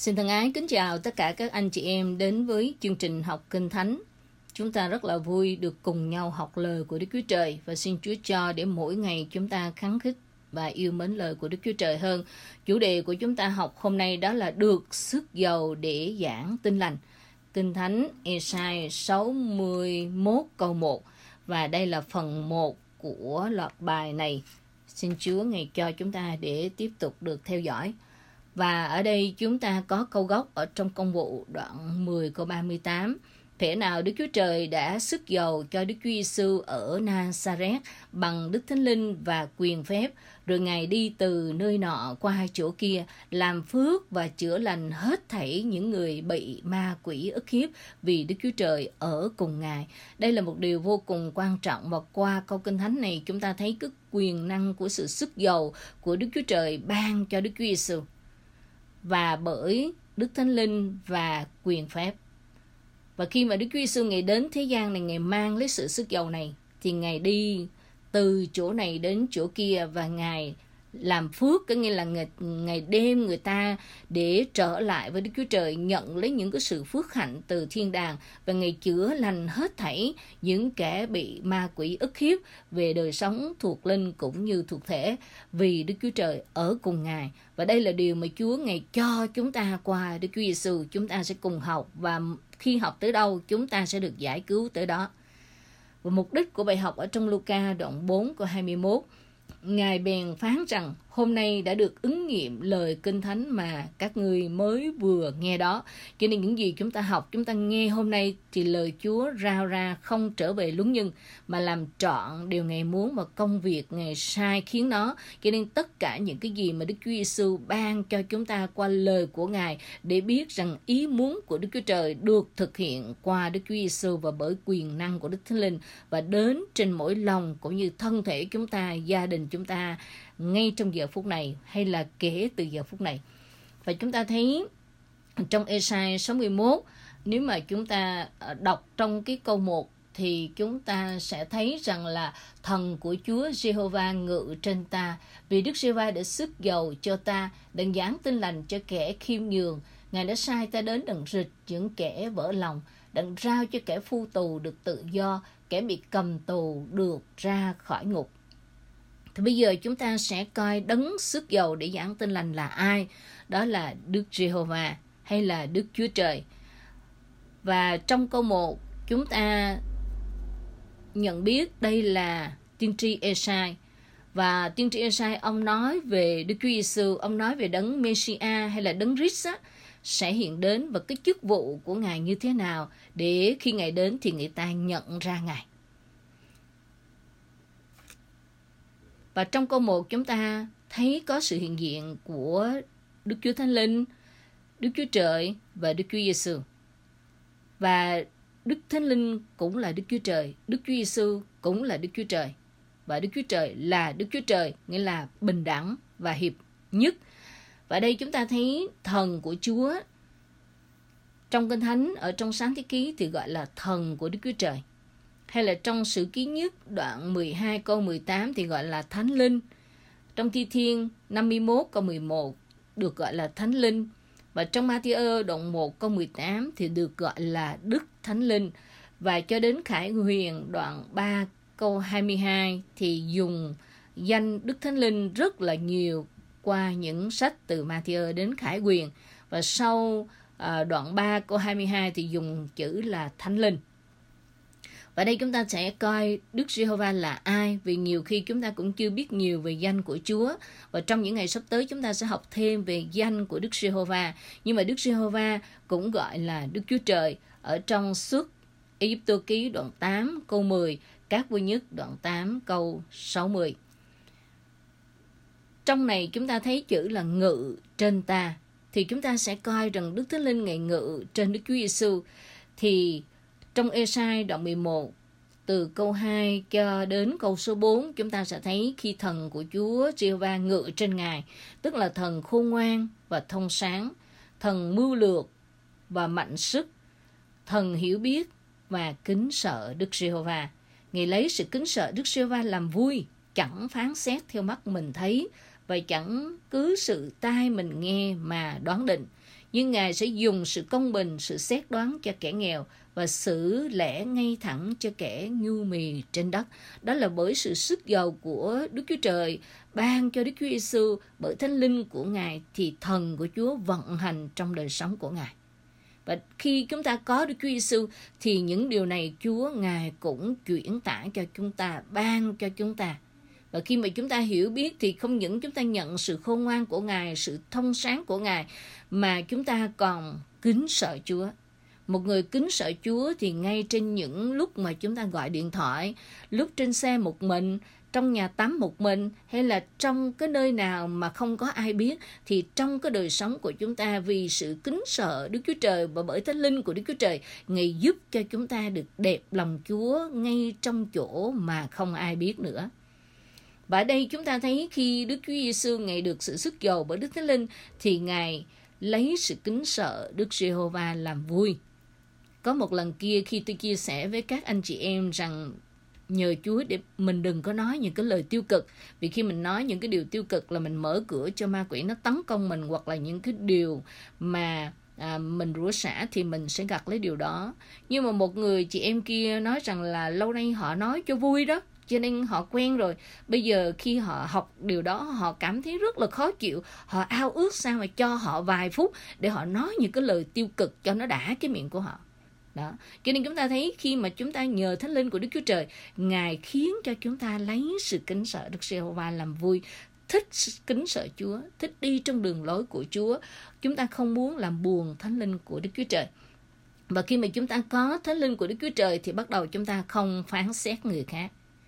Xin thân ái kính chào tất cả các anh chị em đến với chương trình học Kinh Thánh. Chúng ta rất là vui được cùng nhau học lời của Đức Chúa Trời và xin Chúa cho để mỗi ngày chúng ta khắng khích và yêu mến lời của Đức Chúa Trời hơn. Chủ đề của chúng ta học hôm nay đó là được sức dầu để giảng tin lành. Kinh Thánh Ê-sai 61 câu 1 và đây là phần 1 của loạt bài này. Xin Chúa ngày cho chúng ta để tiếp tục được theo dõi. Và ở đây chúng ta có câu gốc ở trong Công vụ đoạn 10 câu 38. Thể nào Đức Chúa Trời đã sức dầu cho Đức Chúa Giêsu ở Na-sa-rét bằng Đức Thánh Linh và quyền phép, rồi Ngài đi từ nơi nọ qua chỗ kia, làm phước và chữa lành hết thảy những người bị ma quỷ ức hiếp vì Đức Chúa Trời ở cùng Ngài. Đây là một điều vô cùng quan trọng và qua câu Kinh Thánh này chúng ta thấy cái quyền năng của sự sức dầu của Đức Chúa Trời ban cho Đức Chúa Giêsu và bởi Đức Thánh Linh và quyền phép. Và khi mà Đức Chúa Giêsu Ngài đến thế gian này, Ngài mang lấy sự sức dầu này, thì Ngài đi từ chỗ này đến chỗ kia và Ngài làm phước, có nghĩa là Ngài đem người ta để trở lại với Đức Chúa Trời, nhận lấy những cái sự phước hạnh từ thiên đàng và Ngài chữa lành hết thảy những kẻ bị ma quỷ ức hiếp về đời sống thuộc linh cũng như thuộc thể vì Đức Chúa Trời ở cùng Ngài. Và đây là điều mà Chúa Ngài cho chúng ta qua Đức Chúa Giêsu. Chúng ta sẽ cùng học và khi học tới đâu chúng ta sẽ được giải cứu tới đó. Và mục đích của bài học ở trong Luca đoạn 4 câu 21, Ngài bèn phán rằng hôm nay đã được ứng nghiệm lời Kinh Thánh mà các ngươi mới vừa nghe đó. Cho nên những gì chúng ta học, chúng ta nghe hôm nay thì lời Chúa rao ra không trở về luống nhân mà làm trọn điều Ngài muốn và công việc Ngài sai khiến nó. Cho nên tất cả những cái gì mà Đức Chúa Giêsu ban cho chúng ta qua lời của Ngài để biết rằng ý muốn của Đức Chúa Trời được thực hiện qua Đức Chúa Giêsu và bởi quyền năng của Đức Thánh Linh và đến trên mỗi lòng cũng như thân thể chúng ta, gia đình chúng ta ngay trong giờ phút này hay là kể từ giờ phút này. Và chúng ta thấy trong Ê-sai 61, nếu mà chúng ta đọc trong cái câu 1 thì chúng ta sẽ thấy rằng là thần của Chúa Giê-hô-va ngự trên ta, vì Đức Giê-hô-va đã sức dầu cho ta, đặng giảng tin lành cho kẻ khiêm nhường. Ngài đã sai ta đến đặng rịch những kẻ vỡ lòng, đặng rao cho kẻ phu tù được tự do, kẻ bị cầm tù được ra khỏi ngục. Thì bây giờ chúng ta sẽ coi đấng sức dầu để giảng tin lành là ai. Đó là Đức Giê-hô-va hay là Đức Chúa Trời. Và trong câu 1 chúng ta nhận biết đây là tiên tri Ê-sai. Và tiên tri Ê-sai ông nói về Đức Chúa Giêsu, ông nói về đấng Mê-si-a hay là đấng Christ sẽ hiện đến và cái chức vụ của Ngài như thế nào để khi Ngài đến thì người ta nhận ra Ngài. Và trong câu 1 chúng ta thấy có sự hiện diện của Đức Chúa Thánh Linh, Đức Chúa Trời và Đức Chúa Giêsu. Và Đức Thánh Linh cũng là Đức Chúa Trời, Đức Chúa Giêsu cũng là Đức Chúa Trời. Và Đức Chúa Trời là Đức Chúa Trời, nghĩa là bình đẳng và hiệp nhất. Và đây chúng ta thấy thần của Chúa trong Kinh Thánh, ở trong Sáng Thế Ký thì gọi là thần của Đức Chúa Trời. Hay là trong Sử Ký Nhất đoạn 12 câu 18 thì gọi là Thánh Linh. Trong Thi Thiên 51 câu 11 được gọi là Thánh Linh. Và trong Ma-thi-ơ đoạn 1 câu 18 thì được gọi là Đức Thánh Linh. Và cho đến Khải Huyền đoạn 3 câu 22 thì dùng danh Đức Thánh Linh rất là nhiều qua những sách từ Ma-thi-ơ đến Khải Huyền. Và sau đoạn 3 câu 22 thì dùng chữ là Thánh Linh. Và đây chúng ta sẽ coi Đức Giê-hô-va là ai, vì nhiều khi chúng ta cũng chưa biết nhiều về danh của Chúa. Và trong những ngày sắp tới chúng ta sẽ học thêm về danh của Đức Giê-hô-va. Nhưng mà Đức Giê-hô-va cũng gọi là Đức Chúa Trời ở trong Xuất Ê-díp-tô ký đoạn 8 câu 10, Các Vua Nhất đoạn 8 câu 60. Trong này chúng ta thấy chữ là ngự trên ta. Thì chúng ta sẽ coi rằng Đức Thánh Linh Ngài ngự trên Đức Chúa Giêsu. Thì trong Ê-sai đoạn 11, từ câu 2 cho đến câu số 4, chúng ta sẽ thấy khi thần của Chúa Giê-hô-va ngự trên Ngài, tức là thần khôn ngoan và thông sáng, thần mưu lược và mạnh sức, thần hiểu biết và kính sợ Đức Giê-hô-va. Ngài lấy sự kính sợ Đức Giê-hô-va làm vui, chẳng phán xét theo mắt mình thấy và chẳng cứ sự tai mình nghe mà đoán định. Nhưng Ngài sẽ dùng sự công bình, sự xét đoán cho kẻ nghèo và xử lẽ ngay thẳng cho kẻ nhu mì trên đất. Đó là bởi sự sức giàu của Đức Chúa Trời ban cho Đức Chúa Giêsu bởi Thánh Linh của Ngài thì thần của Chúa vận hành trong đời sống của Ngài. Và khi chúng ta có Đức Chúa Giêsu thì những điều này Chúa Ngài cũng chuyển tải cho chúng ta, ban cho chúng ta. Và khi mà chúng ta hiểu biết thì không những chúng ta nhận sự khôn ngoan của Ngài, sự thông sáng của Ngài, mà chúng ta còn kính sợ Chúa. Một người kính sợ Chúa thì ngay trên những lúc mà chúng ta gọi điện thoại, lúc trên xe một mình, trong nhà tắm một mình, hay là trong cái nơi nào mà không có ai biết, thì trong cái đời sống của chúng ta, vì sự kính sợ Đức Chúa Trời và bởi Thánh Linh của Đức Chúa Trời, Ngài giúp cho chúng ta được đẹp lòng Chúa ngay trong chỗ mà không ai biết nữa. Và ở đây chúng ta thấy khi Đức Chúa Giêsu Ngài được sự sức giàu bởi Đức Thánh Linh thì Ngài lấy sự kính sợ Đức Giê-hô-va làm vui. Có một lần kia khi tôi chia sẻ với các anh chị em rằng nhờ Chúa để mình đừng có nói những cái lời tiêu cực. Vì khi mình nói những cái điều tiêu cực là mình mở cửa cho ma quỷ nó tấn công mình, hoặc là những cái điều mà mình rủa xả thì mình sẽ gặt lấy điều đó. Nhưng mà một người chị em kia nói rằng là lâu nay họ nói cho vui đó, cho nên họ quen rồi. Bây giờ khi họ học điều đó họ cảm thấy rất là khó chịu. Họ ao ước sao mà cho họ vài phút để họ nói những cái lời tiêu cực cho nó đã cái miệng của họ. Đó. Cho nên chúng ta thấy khi mà chúng ta nhờ Thánh Linh của Đức Chúa Trời, Ngài khiến cho chúng ta lấy sự kính sợ Đức Giê-hô-va làm vui, thích kính sợ Chúa, thích đi trong đường lối của Chúa. Chúng ta không muốn làm buồn Thánh Linh của Đức Chúa Trời. Và khi mà chúng ta có Thánh Linh của Đức Chúa Trời thì bắt đầu chúng ta không phán xét người khác.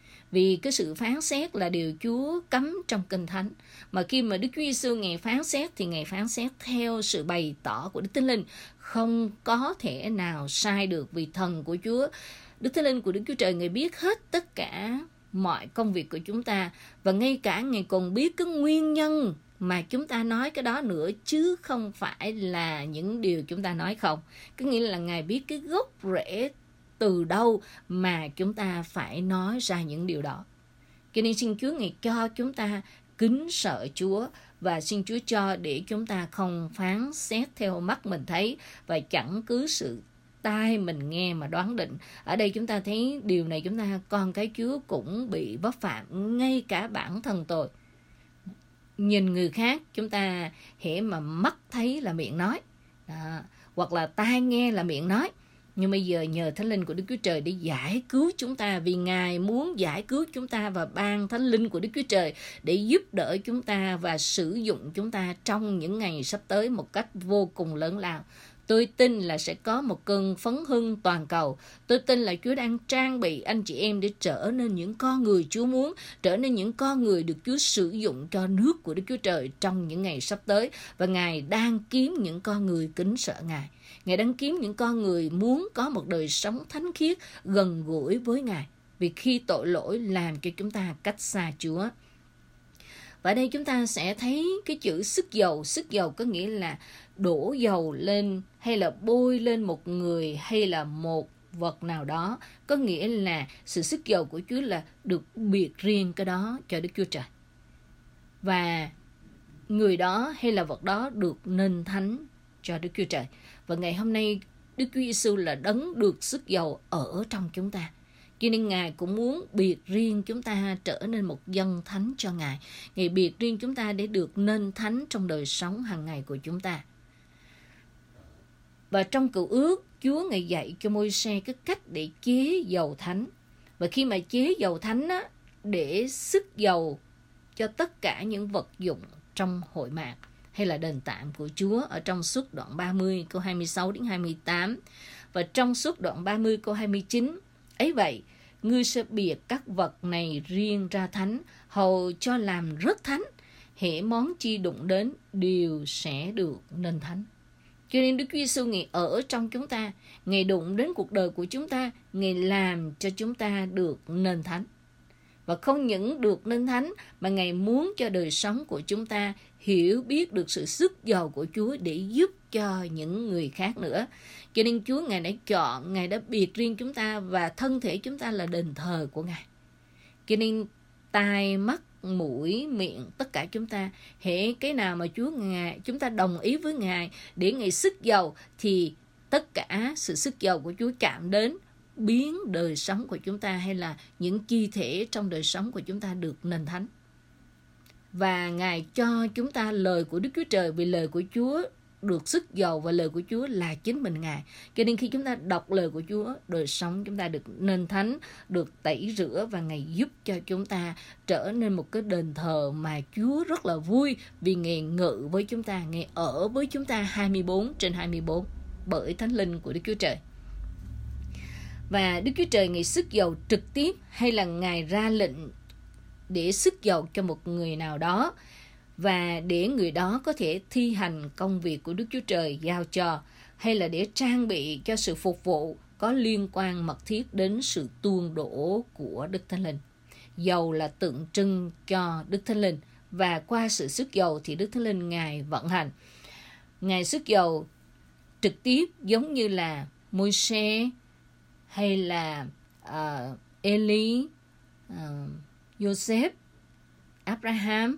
Vì cái sự phán xét là điều Chúa cấm trong Kinh Thánh. Mà khi mà Đức Chúa Giêsu Ngài phán xét thì Ngài phán xét theo sự bày tỏ của Đức Thánh Linh. Không có thể nào sai được, vì thần của Chúa, Đức Thánh Linh của Đức Chúa Trời, Ngài biết hết tất cả mọi công việc của chúng ta. Và ngay cả Ngài còn biết cái nguyên nhân mà chúng ta nói cái đó nữa, chứ không phải là những điều chúng ta nói không. Có nghĩa là Ngài biết cái gốc rễ từ đâu mà chúng ta phải nói ra những điều đó. Cho nên xin Chúa Ngài cho chúng ta kính sợ Chúa, và xin Chúa cho để chúng ta không phán xét theo mắt mình thấy và chẳng cứ sự tai mình nghe mà đoán định. Ở đây chúng ta thấy điều này, chúng ta con cái Chúa cũng bị vấp phạm, ngay cả bản thân tôi. Nhìn người khác, chúng ta hễ mà mắt thấy là miệng nói, hoặc là tai nghe là miệng nói. Nhưng bây giờ nhờ Thánh Linh của Đức Chúa Trời để giải cứu chúng ta, vì Ngài muốn giải cứu chúng ta và ban Thánh Linh của Đức Chúa Trời để giúp đỡ chúng ta và sử dụng chúng ta trong những ngày sắp tới một cách vô cùng lớn lao. Tôi tin là sẽ có một cơn phấn hưng toàn cầu. Tôi tin là Chúa đang trang bị anh chị em để trở nên những con người Chúa muốn, trở nên những con người được Chúa sử dụng cho nước của Đức Chúa Trời trong những ngày sắp tới. Và Ngài đang kiếm những con người kính sợ Ngài. Ngài đang kiếm những con người muốn có một đời sống thánh khiết, gần gũi với Ngài. Vì khi tội lỗi làm cho chúng ta cách xa Chúa. Và đây chúng ta sẽ thấy cái chữ sức dầu. Sức dầu có nghĩa là đổ dầu lên hay là bôi lên một người hay là một vật nào đó. Có nghĩa là sự sức dầu của Chúa là được biệt riêng cái đó cho Đức Chúa Trời. Và người đó hay là vật đó được nên thánh cho Đức Chúa Trời. Và ngày hôm nay Đức Chúa Giêsu là đấng được sức dầu ở trong chúng ta. Cho nên Ngài cũng muốn biệt riêng chúng ta trở nên một dân thánh cho Ngài. Ngài biệt riêng chúng ta để được nên thánh trong đời sống hàng ngày của chúng ta. Và trong Cựu Ước, Chúa Ngài dạy cho Môi-se cái cách để chế dầu thánh. Và khi mà chế dầu thánh á, để sức dầu cho tất cả những vật dụng trong hội mạc hay là đền tạm của Chúa, ở trong Suất đoạn 30 câu 26 đến 28 và trong Suất đoạn 30 câu 29. Ấy vậy, ngươi sẽ biệt các vật này riêng ra thánh, hầu cho làm rất thánh. Hễ món chi đụng đến đều sẽ được nên thánh. Cho nên Đức Chúa Giêsu Ngài ở trong chúng ta, Ngài đụng đến cuộc đời của chúng ta, Ngài làm cho chúng ta được nên thánh. Và không những được nên thánh mà Ngài muốn cho đời sống của chúng ta hiểu biết được sự sức giàu của Chúa để giúp cho những người khác nữa. Cho nên Chúa Ngài đã chọn, Ngài đã biệt riêng chúng ta và thân thể chúng ta là đền thờ của Ngài. Cho nên tai, mắt, mũi, miệng, tất cả chúng ta. Hễ cái nào mà chúng ta đồng ý với Ngài để Ngài sức dầu, thì tất cả sự sức dầu của Chúa chạm đến, biến đời sống của chúng ta hay là những chi thể trong đời sống của chúng ta được nên thánh. Và Ngài cho chúng ta lời của Đức Chúa Trời, vì lời của Chúa được sức dầu và lời của Chúa là chính mình Ngài. Cho nên khi chúng ta đọc lời của Chúa, đời sống chúng ta được nên thánh, được tẩy rửa, và Ngài giúp cho chúng ta trở nên một cái đền thờ mà Chúa rất là vui, vì Ngài ngự với chúng ta, Ngài ở với chúng ta 24/24 bởi Thánh Linh của Đức Chúa Trời. Và Đức Chúa Trời Ngài sức dầu trực tiếp hay là Ngài ra lệnh để sức dầu cho một người nào đó, và để người đó có thể thi hành công việc của Đức Chúa Trời giao cho, hay là để trang bị cho sự phục vụ có liên quan mật thiết đến sự tuôn đổ của Đức Thánh Linh. Dầu là tượng trưng cho Đức Thánh Linh, và qua sự sức dầu thì Đức Thánh Linh Ngài vận hành. Ngài sức dầu trực tiếp giống như là Môi-se hay là Eli, Joseph, Abraham.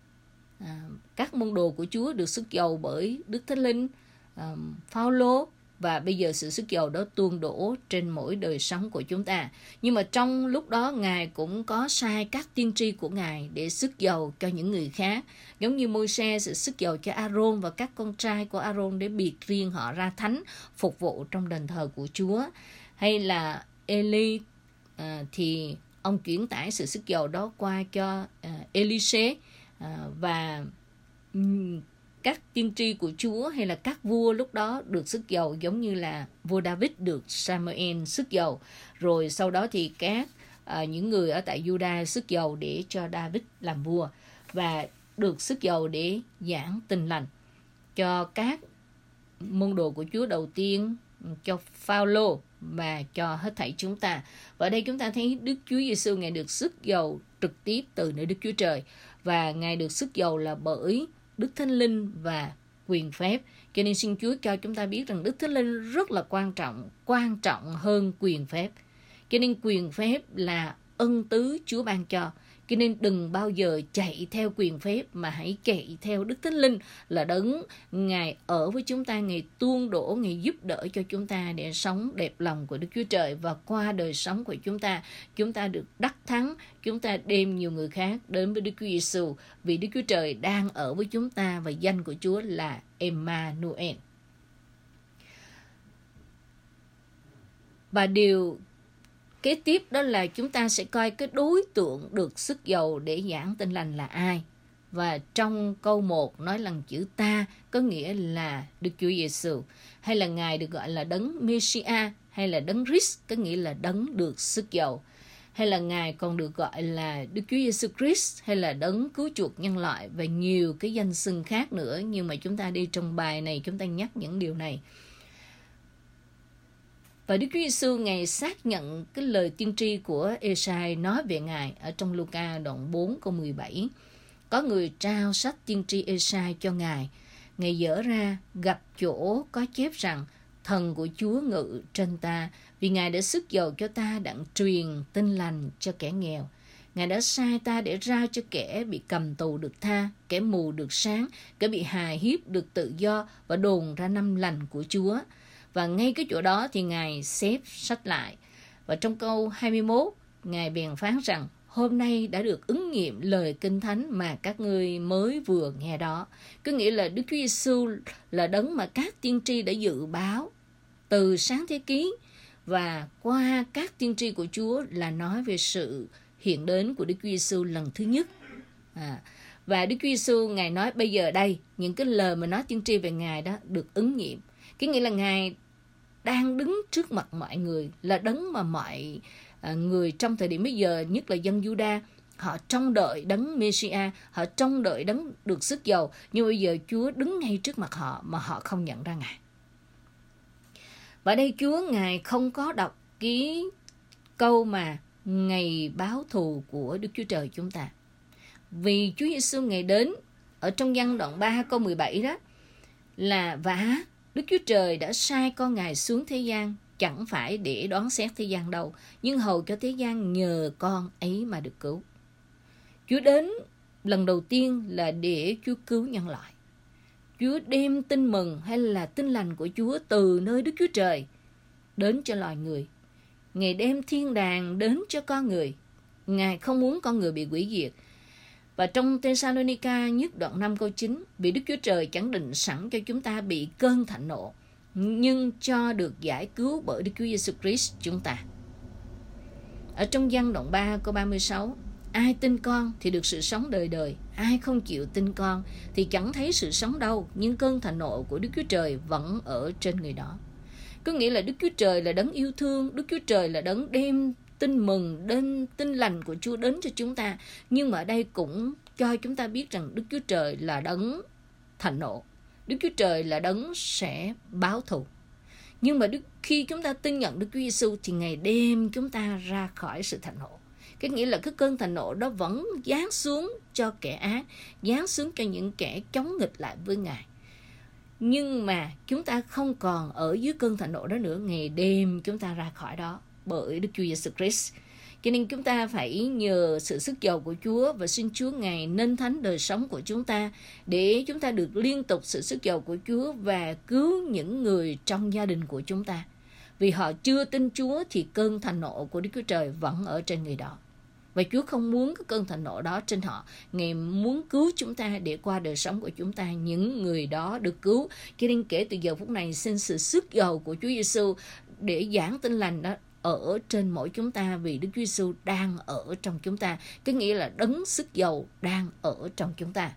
Các môn đồ của Chúa được sức dầu bởi Đức Thánh Linh, Phao-lô, và bây giờ sự sức dầu đó tuôn đổ trên mỗi đời sống của chúng ta. Nhưng mà trong lúc đó Ngài cũng có sai các tiên tri của Ngài để sức dầu cho những người khác. Giống như Môi-se, sự sức dầu cho A-rôn và các con trai của A-rôn để biệt riêng họ ra thánh, phục vụ trong đền thờ của Chúa. Hay là Eli, thì ông chuyển tải sự sức dầu đó qua cho Elise, và các tiên tri của Chúa hay là các vua lúc đó được sức dầu, giống như là vua David được Samuel sức dầu. Rồi sau đó thì các những người ở tại Juda sức dầu để cho David làm vua, và được sức dầu để giảng tin lành cho các môn đồ của Chúa đầu tiên, cho Phao-lô và cho hết thảy chúng ta. Và ở đây chúng ta thấy Đức Chúa Giêsu Ngài được sức dầu trực tiếp từ nơi Đức Chúa Trời, và Ngài được sức dầu là bởi Đức Thánh Linh và quyền phép. Cho nên xin Chúa cho chúng ta biết rằng Đức Thánh Linh rất là quan trọng hơn quyền phép. Cho nên quyền phép là ân tứ Chúa ban cho. Cho nên đừng bao giờ chạy theo quyền phép, mà hãy chạy theo Đức Thánh Linh là đấng Ngài ở với chúng ta, Ngài tuôn đổ, Ngài giúp đỡ cho chúng ta để sống đẹp lòng của Đức Chúa Trời. Và qua đời sống của chúng ta được đắc thắng, chúng ta đem nhiều người khác đến với Đức Chúa Giêsu, vì Đức Chúa Trời đang ở với chúng ta và danh của Chúa là Emmanuel. Và điều kế tiếp đó là chúng ta sẽ coi cái đối tượng được sức dầu để giảng tin lành là ai. Và trong câu 1 nói lần chữ ta có nghĩa là Đức Chúa Giêsu, hay là Ngài được gọi là đấng Messiah, hay là đấng Christ có nghĩa là đấng được sức dầu, hay là Ngài còn được gọi là Đức Chúa Giêsu Christ, hay là đấng cứu chuộc nhân loại, và nhiều cái danh xưng khác nữa. Nhưng mà chúng ta đi trong bài này chúng ta nhắc những điều này. Và Đức Chúa Giêsu Ngài xác nhận cái lời tiên tri của Ê-sai nói về Ngài ở trong Luca đoạn 4 câu 17. Có người trao sách tiên tri Ê-sai cho Ngài. Ngài dở ra gặp chỗ có chép rằng thần của Chúa ngự trên ta, vì Ngài đã sức dầu cho ta đặng truyền tin lành cho kẻ nghèo. Ngài đã sai ta để rao cho kẻ bị cầm tù được tha, kẻ mù được sáng, kẻ bị hà hiếp được tự do, và đồn ra năm lành của Chúa. Và ngay cái chỗ đó thì Ngài xếp sách lại. Và trong câu 21, Ngài bèn phán rằng hôm nay đã được ứng nghiệm lời Kinh Thánh mà các ngươi mới vừa nghe đó. Có nghĩa là Đức Chúa Giêsu là đấng mà các tiên tri đã dự báo từ sáng thế ký, và qua các tiên tri của Chúa là nói về sự hiện đến của Đức Chúa Giêsu lần thứ nhất. Và Đức Chúa Giêsu Ngài nói bây giờ đây, những cái lời mà nói tiên tri về Ngài đó được ứng nghiệm. Cái nghĩa là Ngài đang đứng trước mặt mọi người, là đấng mà mọi người trong thời điểm bây giờ, nhất là dân Juda, họ trông đợi đấng Messiah, họ trông đợi đấng được sức dầu, nhưng bây giờ Chúa đứng ngay trước mặt họ mà họ không nhận ra Ngài. Và đây Chúa Ngài không có đọc cái câu mà ngày báo thù của Đức Chúa Trời chúng ta. Vì Chúa Giêsu Ngài đến ở trong Giăng đoạn 3 câu 17 đó là vả Đức Chúa Trời đã sai con Ngài xuống thế gian, chẳng phải để đoán xét thế gian đâu, nhưng hầu cho thế gian nhờ con ấy mà được cứu. Chúa đến lần đầu tiên là để Chúa cứu nhân loại. Chúa đem tin mừng hay là tin lành của Chúa từ nơi Đức Chúa Trời đến cho loài người. Ngài đem thiên đàng đến cho con người. Ngài không muốn con người bị hủy diệt. Và trong Thessalonica nhất đoạn 5 câu 9, vì Đức Chúa Trời chẳng định sẵn cho chúng ta bị cơn thạnh nộ, nhưng cho được giải cứu bởi Đức Chúa Giêsu Christ chúng ta. Ở trong Giăng đoạn 3 câu 36, ai tin con thì được sự sống đời đời, ai không chịu tin con thì chẳng thấy sự sống đâu, nhưng cơn thạnh nộ của Đức Chúa Trời vẫn ở trên người đó. Có nghĩa là Đức Chúa Trời là đấng yêu thương, Đức Chúa Trời là đấng đem tin mừng, đem tin lành của Chúa đến cho chúng ta. Nhưng mà ở đây cũng cho chúng ta biết rằng Đức Chúa Trời là đấng thạnh nộ. Đức Chúa Trời là đấng sẽ báo thù. Nhưng mà khi chúng ta tin nhận Đức Chúa Giêsu thì Ngài đem chúng ta ra khỏi sự thạnh nộ. Cái nghĩa là cái cơn thạnh nộ đó vẫn giáng xuống cho kẻ ác, giáng xuống cho những kẻ chống nghịch lại với Ngài. Nhưng mà chúng ta không còn ở dưới cơn thạnh nộ đó nữa. Ngài đem chúng ta ra khỏi đó bởi Đức Chúa Giêsu Christ. Cho nên chúng ta phải nhờ sự sức giàu của Chúa và xin Chúa Ngài nên thánh đời sống của chúng ta để chúng ta được liên tục sự sức giàu của Chúa và cứu những người trong gia đình của chúng ta. Vì họ chưa tin Chúa thì cơn thạnh nộ của Đức Chúa Trời vẫn ở trên người đó. Và Chúa không muốn cái cơn thạnh nộ đó trên họ. Ngài muốn cứu chúng ta để qua đời sống của chúng ta, những người đó được cứu. Cho nên kể từ giờ phút này xin sự sức giàu của Chúa Giêsu để giảng tin lành đó ở trên mỗi chúng ta, vì Đức Chúa Giêsu đang ở trong chúng ta. Cái nghĩa là đấng sức giàu đang ở trong chúng ta.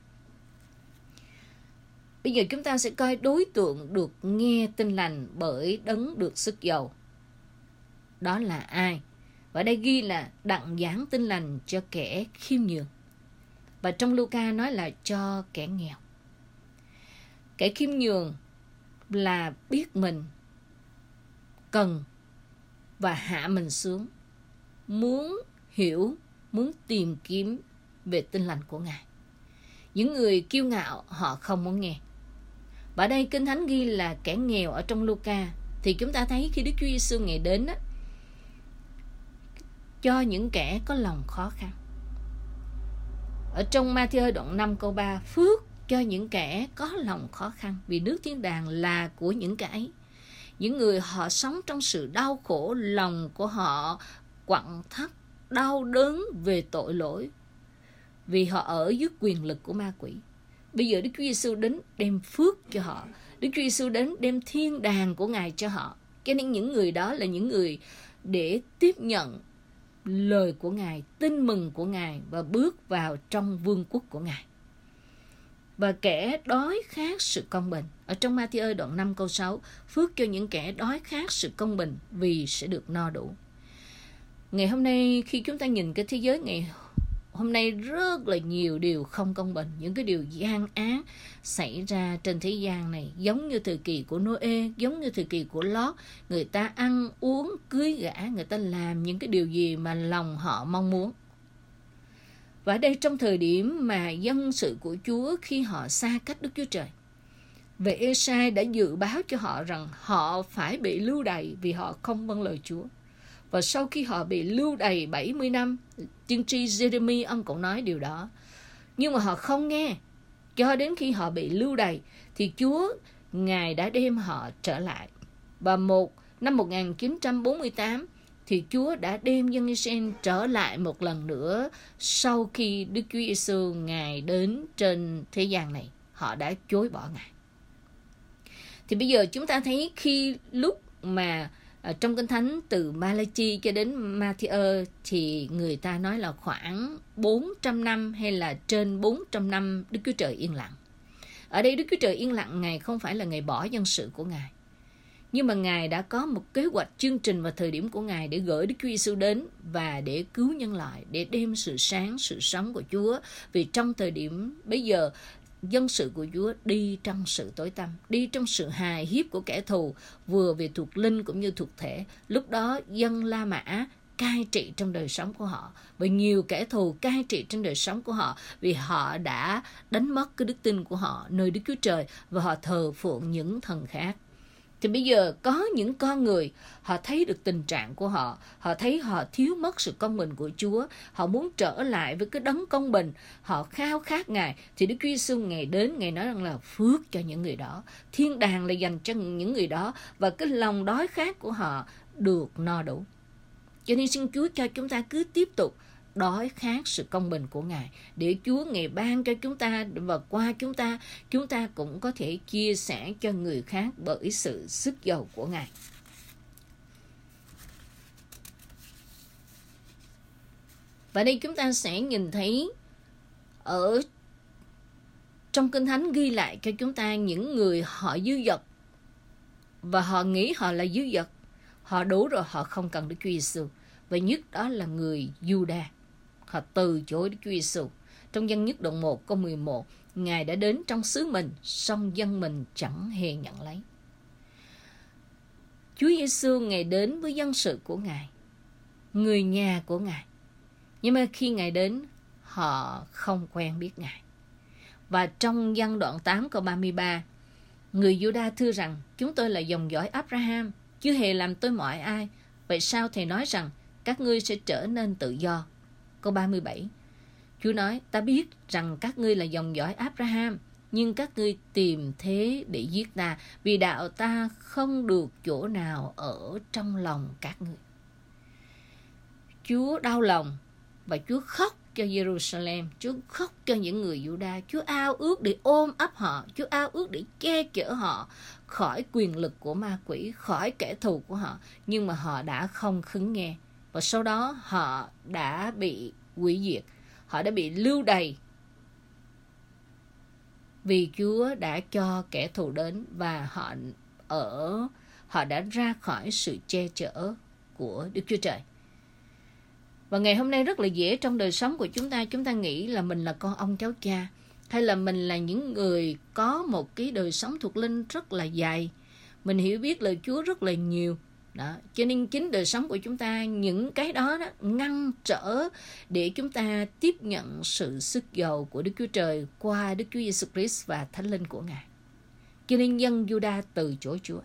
Bây giờ chúng ta sẽ coi đối tượng được nghe tin lành bởi đấng được sức giàu. Đó là ai? Và đây ghi là đặng giảng tin lành cho kẻ khiêm nhường. Và trong Luca nói là cho kẻ nghèo. Kẻ khiêm nhường là biết mình cần và hạ mình xuống, muốn hiểu, muốn tìm kiếm về tin lành của Ngài. Những người kiêu ngạo họ không muốn nghe. Và đây Kinh Thánh ghi là kẻ nghèo ở trong Luca. Thì chúng ta thấy khi Đức Chúa Giêsu Ngài đến á, cho những kẻ có lòng khó khăn. Ở trong Ma-thi-ơ đoạn 5 câu 3, phước cho những kẻ có lòng khó khăn, vì nước thiên đàng là của những kẻ ấy. Những người họ sống trong sự đau khổ, lòng của họ quặn thắt, đau đớn về tội lỗi, vì họ ở dưới quyền lực của ma quỷ. Bây giờ Đức Chúa Giêsu đến đem phước cho họ. Đức Chúa Giêsu đến đem thiên đàng của Ngài cho họ. Cho nên những người đó là những người để tiếp nhận lời của Ngài, tin mừng của Ngài và bước vào trong vương quốc của Ngài. Và kẻ đói khát sự công bình. Ở trong Ma-thi-ơ đoạn 5 câu 6, phước cho những kẻ đói khát sự công bình vì sẽ được no đủ. Ngày hôm nay khi chúng ta nhìn cái thế giới ngày hôm nay rất là nhiều điều không công bình, những cái điều gian ác xảy ra trên thế gian này, giống như thời kỳ của Noe, giống như thời kỳ của Lót. Người ta ăn uống cưới gả, người ta làm những cái điều gì mà lòng họ mong muốn. Và đây trong thời điểm mà dân sự của Chúa khi họ xa cách Đức Chúa Trời, về Ê-sai đã dự báo cho họ rằng họ phải bị lưu đày vì họ không vâng lời Chúa. Và sau khi họ bị lưu đày 70 năm, tiên tri Jeremy ông cũng nói điều đó. Nhưng mà họ không nghe. Cho đến khi họ bị lưu đày thì Chúa, Ngài đã đem họ trở lại. Và năm 1948 thì Chúa đã đem dân Israel trở lại một lần nữa sau khi Đức Chúa Giêsu Ngài đến trên thế gian này. Họ đã chối bỏ Ngài. Thì bây giờ chúng ta thấy khi lúc mà trong Kinh Thánh từ Ma-la-chi cho đến Ma-thi-ơ thì người ta nói là khoảng 400 năm hay là trên 400 năm Đức Chúa Trời yên lặng. Ở đây Đức Chúa Trời yên lặng, Ngài không phải là Ngài bỏ dân sự của Ngài. Nhưng mà Ngài đã có một kế hoạch chương trình và thời điểm của Ngài để gửi Đức Chúa Giêsu đến và để cứu nhân loại, để đem sự sáng, sự sống của Chúa. Vì trong thời điểm bây giờ, dân sự của Chúa đi trong sự tối tăm, đi trong sự hài hiếp của kẻ thù, vừa về thuộc linh cũng như thuộc thể. Lúc đó dân La Mã cai trị trong đời sống của họ, và nhiều kẻ thù cai trị trong đời sống của họ vì họ đã đánh mất cái đức tin của họ nơi Đức Chúa Trời và họ thờ phượng những thần khác. Thì bây giờ có những con người, họ thấy được tình trạng của họ, họ thấy họ thiếu mất sự công bình của Chúa, họ muốn trở lại với cái đấng công bình, họ khao khát Ngài. Thì Đức Chúa Giêsu Ngài đến, Ngài nói rằng là phước cho những người đó, thiên đàng là dành cho những người đó, và cái lòng đói khát của họ được no đủ. Cho nên xin Chúa cho chúng ta cứ tiếp tục đói khát sự công bình của Ngài, để Chúa Ngài ban cho chúng ta, và qua chúng ta cũng có thể chia sẻ cho người khác bởi sự sức giàu của Ngài. Và đây chúng ta sẽ nhìn thấy ở trong Kinh Thánh ghi lại cho chúng ta những người họ dư dật, và họ nghĩ họ là dư dật, họ đủ rồi, họ không cần Đức Chúa Giêsu. Và nhất đó là người Giu-đa, họ từ chối Đức Chúa Giêsu. Trong Dân Nhất đoạn 1 câu 11, Ngài đã đến trong xứ mình, song dân mình chẳng hề nhận lấy. Chúa Giêsu Ngài đến với dân sự của Ngài, người nhà của Ngài. Nhưng mà khi Ngài đến, họ không quen biết Ngài. Và trong Dân đoạn 8 câu 33, người Giu-đa thưa rằng, chúng tôi là dòng dõi Abraham, chưa hề làm tôi mọi ai. Vậy sao thầy nói rằng các ngươi sẽ trở nên tự do? Câu 37, Chúa nói, ta biết rằng các ngươi là dòng dõi Abraham, nhưng các ngươi tìm thế để giết ta, vì đạo ta không được chỗ nào ở trong lòng các ngươi. Chúa đau lòng và Chúa khóc cho Jerusalem, Chúa khóc cho những người Giu-đa. Chúa ao ước để ôm ấp họ, Chúa ao ước để che chở họ khỏi quyền lực của ma quỷ, khỏi kẻ thù của họ. Nhưng mà họ đã không khứng nghe, và sau đó họ đã bị hủy diệt, họ đã bị lưu đày, vì Chúa đã cho kẻ thù đến, và họ đã ra khỏi sự che chở của Đức Chúa Trời. Và ngày hôm nay rất là dễ trong đời sống của chúng ta nghĩ là mình là con ông cháu cha, hay là mình là những người có một cái đời sống thuộc linh rất là dày, mình hiểu biết lời Chúa rất là nhiều. Đó. Cho nên chính đời sống của chúng ta, những cái đó ngăn trở để chúng ta tiếp nhận sự sức giàu của Đức Chúa Trời qua Đức Chúa Giêsu Christ và Thánh Linh của Ngài. Cho nên dân Giu-đa từ chối Chúa.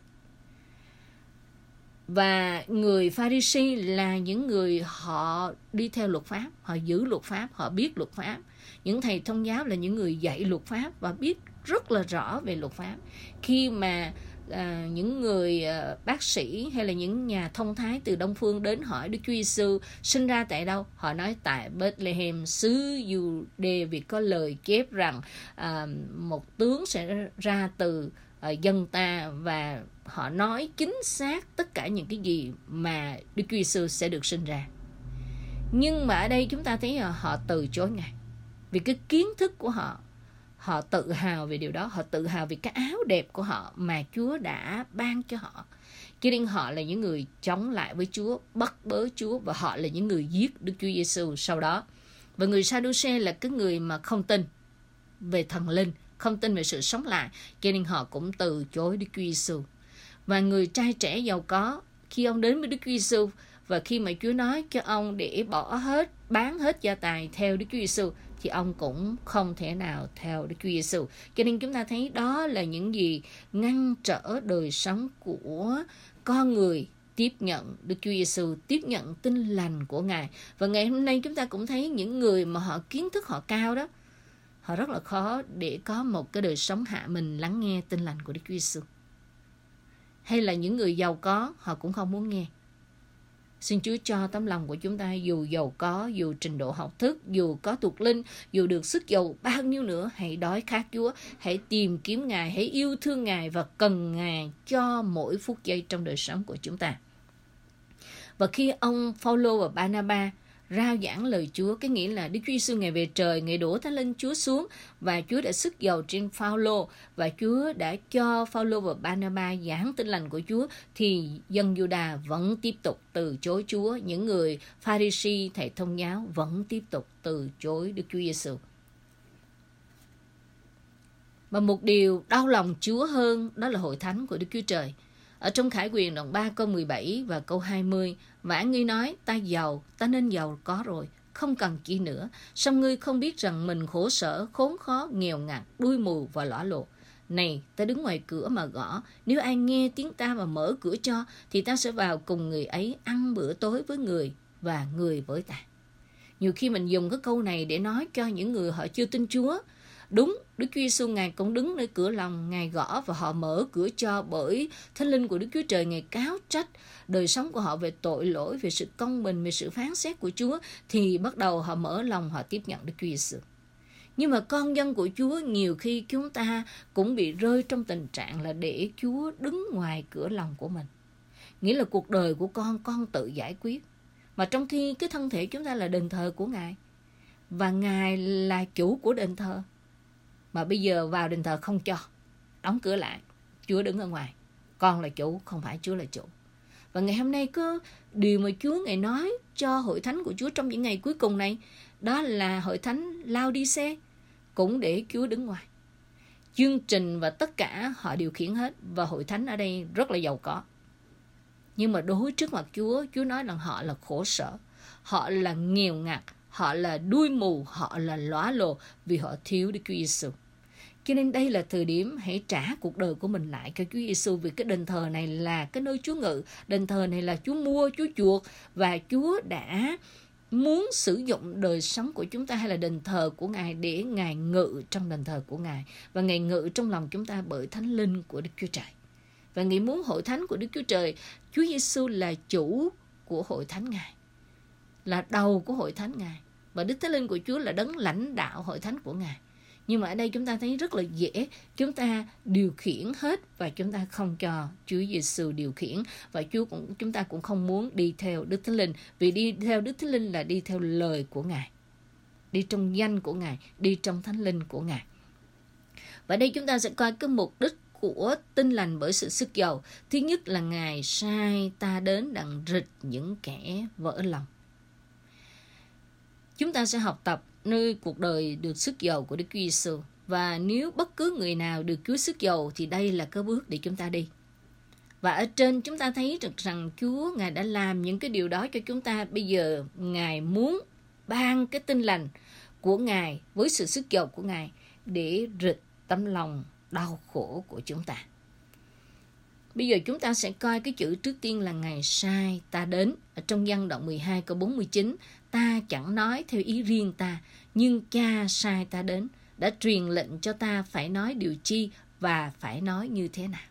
Và người Pha-ri-si là những người họ đi theo luật pháp, họ giữ luật pháp, họ biết luật pháp. Những thầy thông giáo là những người dạy luật pháp và biết rất là rõ về luật pháp. Khi mà những người bác sĩ hay là những nhà thông thái từ Đông Phương đến hỏi Đức Chúa Giêsu sinh ra tại đâu, họ nói tại Bethlehem, xứ Giu-đê, vì có lời chép rằng một tướng sẽ ra từ dân ta, và họ nói chính xác tất cả những cái gì mà Đức Chúa Giêsu sẽ được sinh ra. Nhưng mà ở đây chúng ta thấy họ từ chối Ngài vì cái kiến thức của họ. Họ tự hào về điều đó, họ tự hào về cái áo đẹp của họ mà Chúa đã ban cho họ. Cho nên họ là những người chống lại với Chúa, bắt bớ Chúa, và họ là những người giết Đức Chúa Giêsu sau đó. Và người Sa-đu-xe là cái người mà không tin về thần linh, không tin về sự sống lại, cho nên họ cũng từ chối Đức Chúa Giêsu. Và người trai trẻ giàu có, khi ông đến với Đức Chúa Giêsu, và khi mà Chúa nói cho ông để bỏ hết, bán hết gia tài theo Đức Chúa Giêsu, thì ông cũng không thể nào theo Đức Chúa Giêsu. Cho nên chúng ta thấy đó là những gì ngăn trở đời sống của con người tiếp nhận Đức Chúa Giêsu, tiếp nhận tin lành của Ngài. Và ngày hôm nay chúng ta cũng thấy những người mà họ kiến thức họ cao đó, họ rất là khó để có một cái đời sống hạ mình lắng nghe tin lành của Đức Chúa Giêsu. Hay là những người giàu có, họ cũng không muốn nghe. Xin Chúa cho tấm lòng của chúng ta, dù giàu có, dù trình độ học thức, dù có thuộc linh, dù được sức giàu bao nhiêu nữa, hãy đói khát Chúa, hãy tìm kiếm Ngài, hãy yêu thương Ngài và cần Ngài cho mỗi phút giây trong đời sống của chúng ta. Và khi ông Phao-lô và Ba-na-ba rao giảng lời Chúa, cái nghĩa là Đức Chúa Giêsu Ngài về trời, Ngài đổ Thánh Linh Chúa xuống, và Chúa đã sức giàu trên Phao-lô, và Chúa đã cho Phao-lô và Ba-na-ba giảng tin lành của Chúa, thì dân Giu-đa vẫn tiếp tục từ chối Chúa. Những người Pha-ri-si, thầy thông giáo vẫn tiếp tục từ chối Đức Chúa Giêsu. Và một điều đau lòng Chúa hơn đó là hội thánh của Đức Chúa Trời. Ở trong Khải Huyền đoạn 3 câu 17 và câu 20, và ngươi nói, ta giàu, ta nên giàu có rồi, không cần chi nữa. Song ngươi không biết rằng mình khổ sở, khốn khó, nghèo ngặt, đuôi mù và lõa lồ. Này, ta đứng ngoài cửa mà gõ, nếu ai nghe tiếng ta và mở cửa cho, thì ta sẽ vào cùng người ấy ăn bữa tối với người và người với ta. Nhiều khi mình dùng cái câu này để nói cho những người họ chưa tin Chúa. Đúng, Đức Chúa Giêsu Ngài cũng đứng nơi cửa lòng, Ngài gõ và họ mở cửa cho, bởi Thánh Linh của Đức Chúa Trời Ngài cáo trách đời sống của họ về tội lỗi, về sự công bình, về sự phán xét của Chúa, thì bắt đầu họ mở lòng, họ tiếp nhận Đức Chúa Giêsu. Nhưng mà con dân của Chúa, nhiều khi chúng ta cũng bị rơi trong tình trạng là để Chúa đứng ngoài cửa lòng của mình. Nghĩa là cuộc đời của con tự giải quyết. Mà trong khi cái thân thể chúng ta là đền thờ của Ngài, và Ngài là chủ của đền thờ. Mà bây giờ vào đền thờ không cho, đóng cửa lại, Chúa đứng ở ngoài. Con là chủ, không phải Chúa là chủ. Và ngày hôm nay có điều mà Chúa Ngài nói cho hội thánh của Chúa trong những ngày cuối cùng này, đó là hội thánh Lao-đi-xê cũng để Chúa đứng ngoài. Chương trình và tất cả họ điều khiển hết, và hội thánh ở đây rất là giàu có. Nhưng mà đối trước mặt Chúa, Chúa nói rằng họ là khổ sở, họ là nghèo ngặt, họ là đuôi mù, họ là lóa lồ vì họ thiếu Đức Chúa Giêsu. Cho nên đây là thời điểm hãy trả cuộc đời của mình lại cho Chúa Giêsu, vì cái đền thờ này là cái nơi Chúa ngự, đền thờ này là Chúa mua, Chúa chuộc, và Chúa đã muốn sử dụng đời sống của chúng ta hay là đền thờ của Ngài để Ngài ngự trong đền thờ của Ngài, và Ngài ngự trong lòng chúng ta bởi Thánh Linh của Đức Chúa Trời. Và Ngài muốn hội thánh của Đức Chúa Trời, Chúa Giêsu là chủ của hội thánh Ngài, là đầu của hội thánh Ngài, và Đức Thánh Linh của Chúa là đấng lãnh đạo hội thánh của Ngài. Nhưng mà ở đây chúng ta thấy rất là dễ, chúng ta điều khiển hết và chúng ta không cho Chúa Giêsu điều khiển, và chúng ta cũng không muốn đi theo Đức Thánh Linh, vì đi theo Đức Thánh Linh là đi theo lời của Ngài, đi trong danh của Ngài, đi trong Thánh Linh của Ngài. Và đây chúng ta sẽ coi cái mục đích của tin lành bởi sự sức dầu. Thứ nhất là Ngài sai ta đến đặng rịch những kẻ vỡ lòng. Chúng ta sẽ học tập nơi cuộc đời được sức dầu của Đức Chúa Giêsu, và nếu bất cứ người nào được Chúa sức dầu thì đây là cái bước để chúng ta đi. Và ở trên chúng ta thấy được rằng Chúa Ngài đã làm những cái điều đó cho chúng ta. Bây giờ Ngài muốn ban cái tin lành của Ngài với sự sức dầu của Ngài để rịch tấm lòng đau khổ của chúng ta. Bây giờ chúng ta sẽ coi cái chữ trước tiên là Ngài sai ta đến. Ở trong Giăng đoạn 12 câu 49, ta chẳng nói theo ý riêng ta, nhưng Cha sai ta đến, đã truyền lệnh cho ta phải nói điều chi và phải nói như thế nào.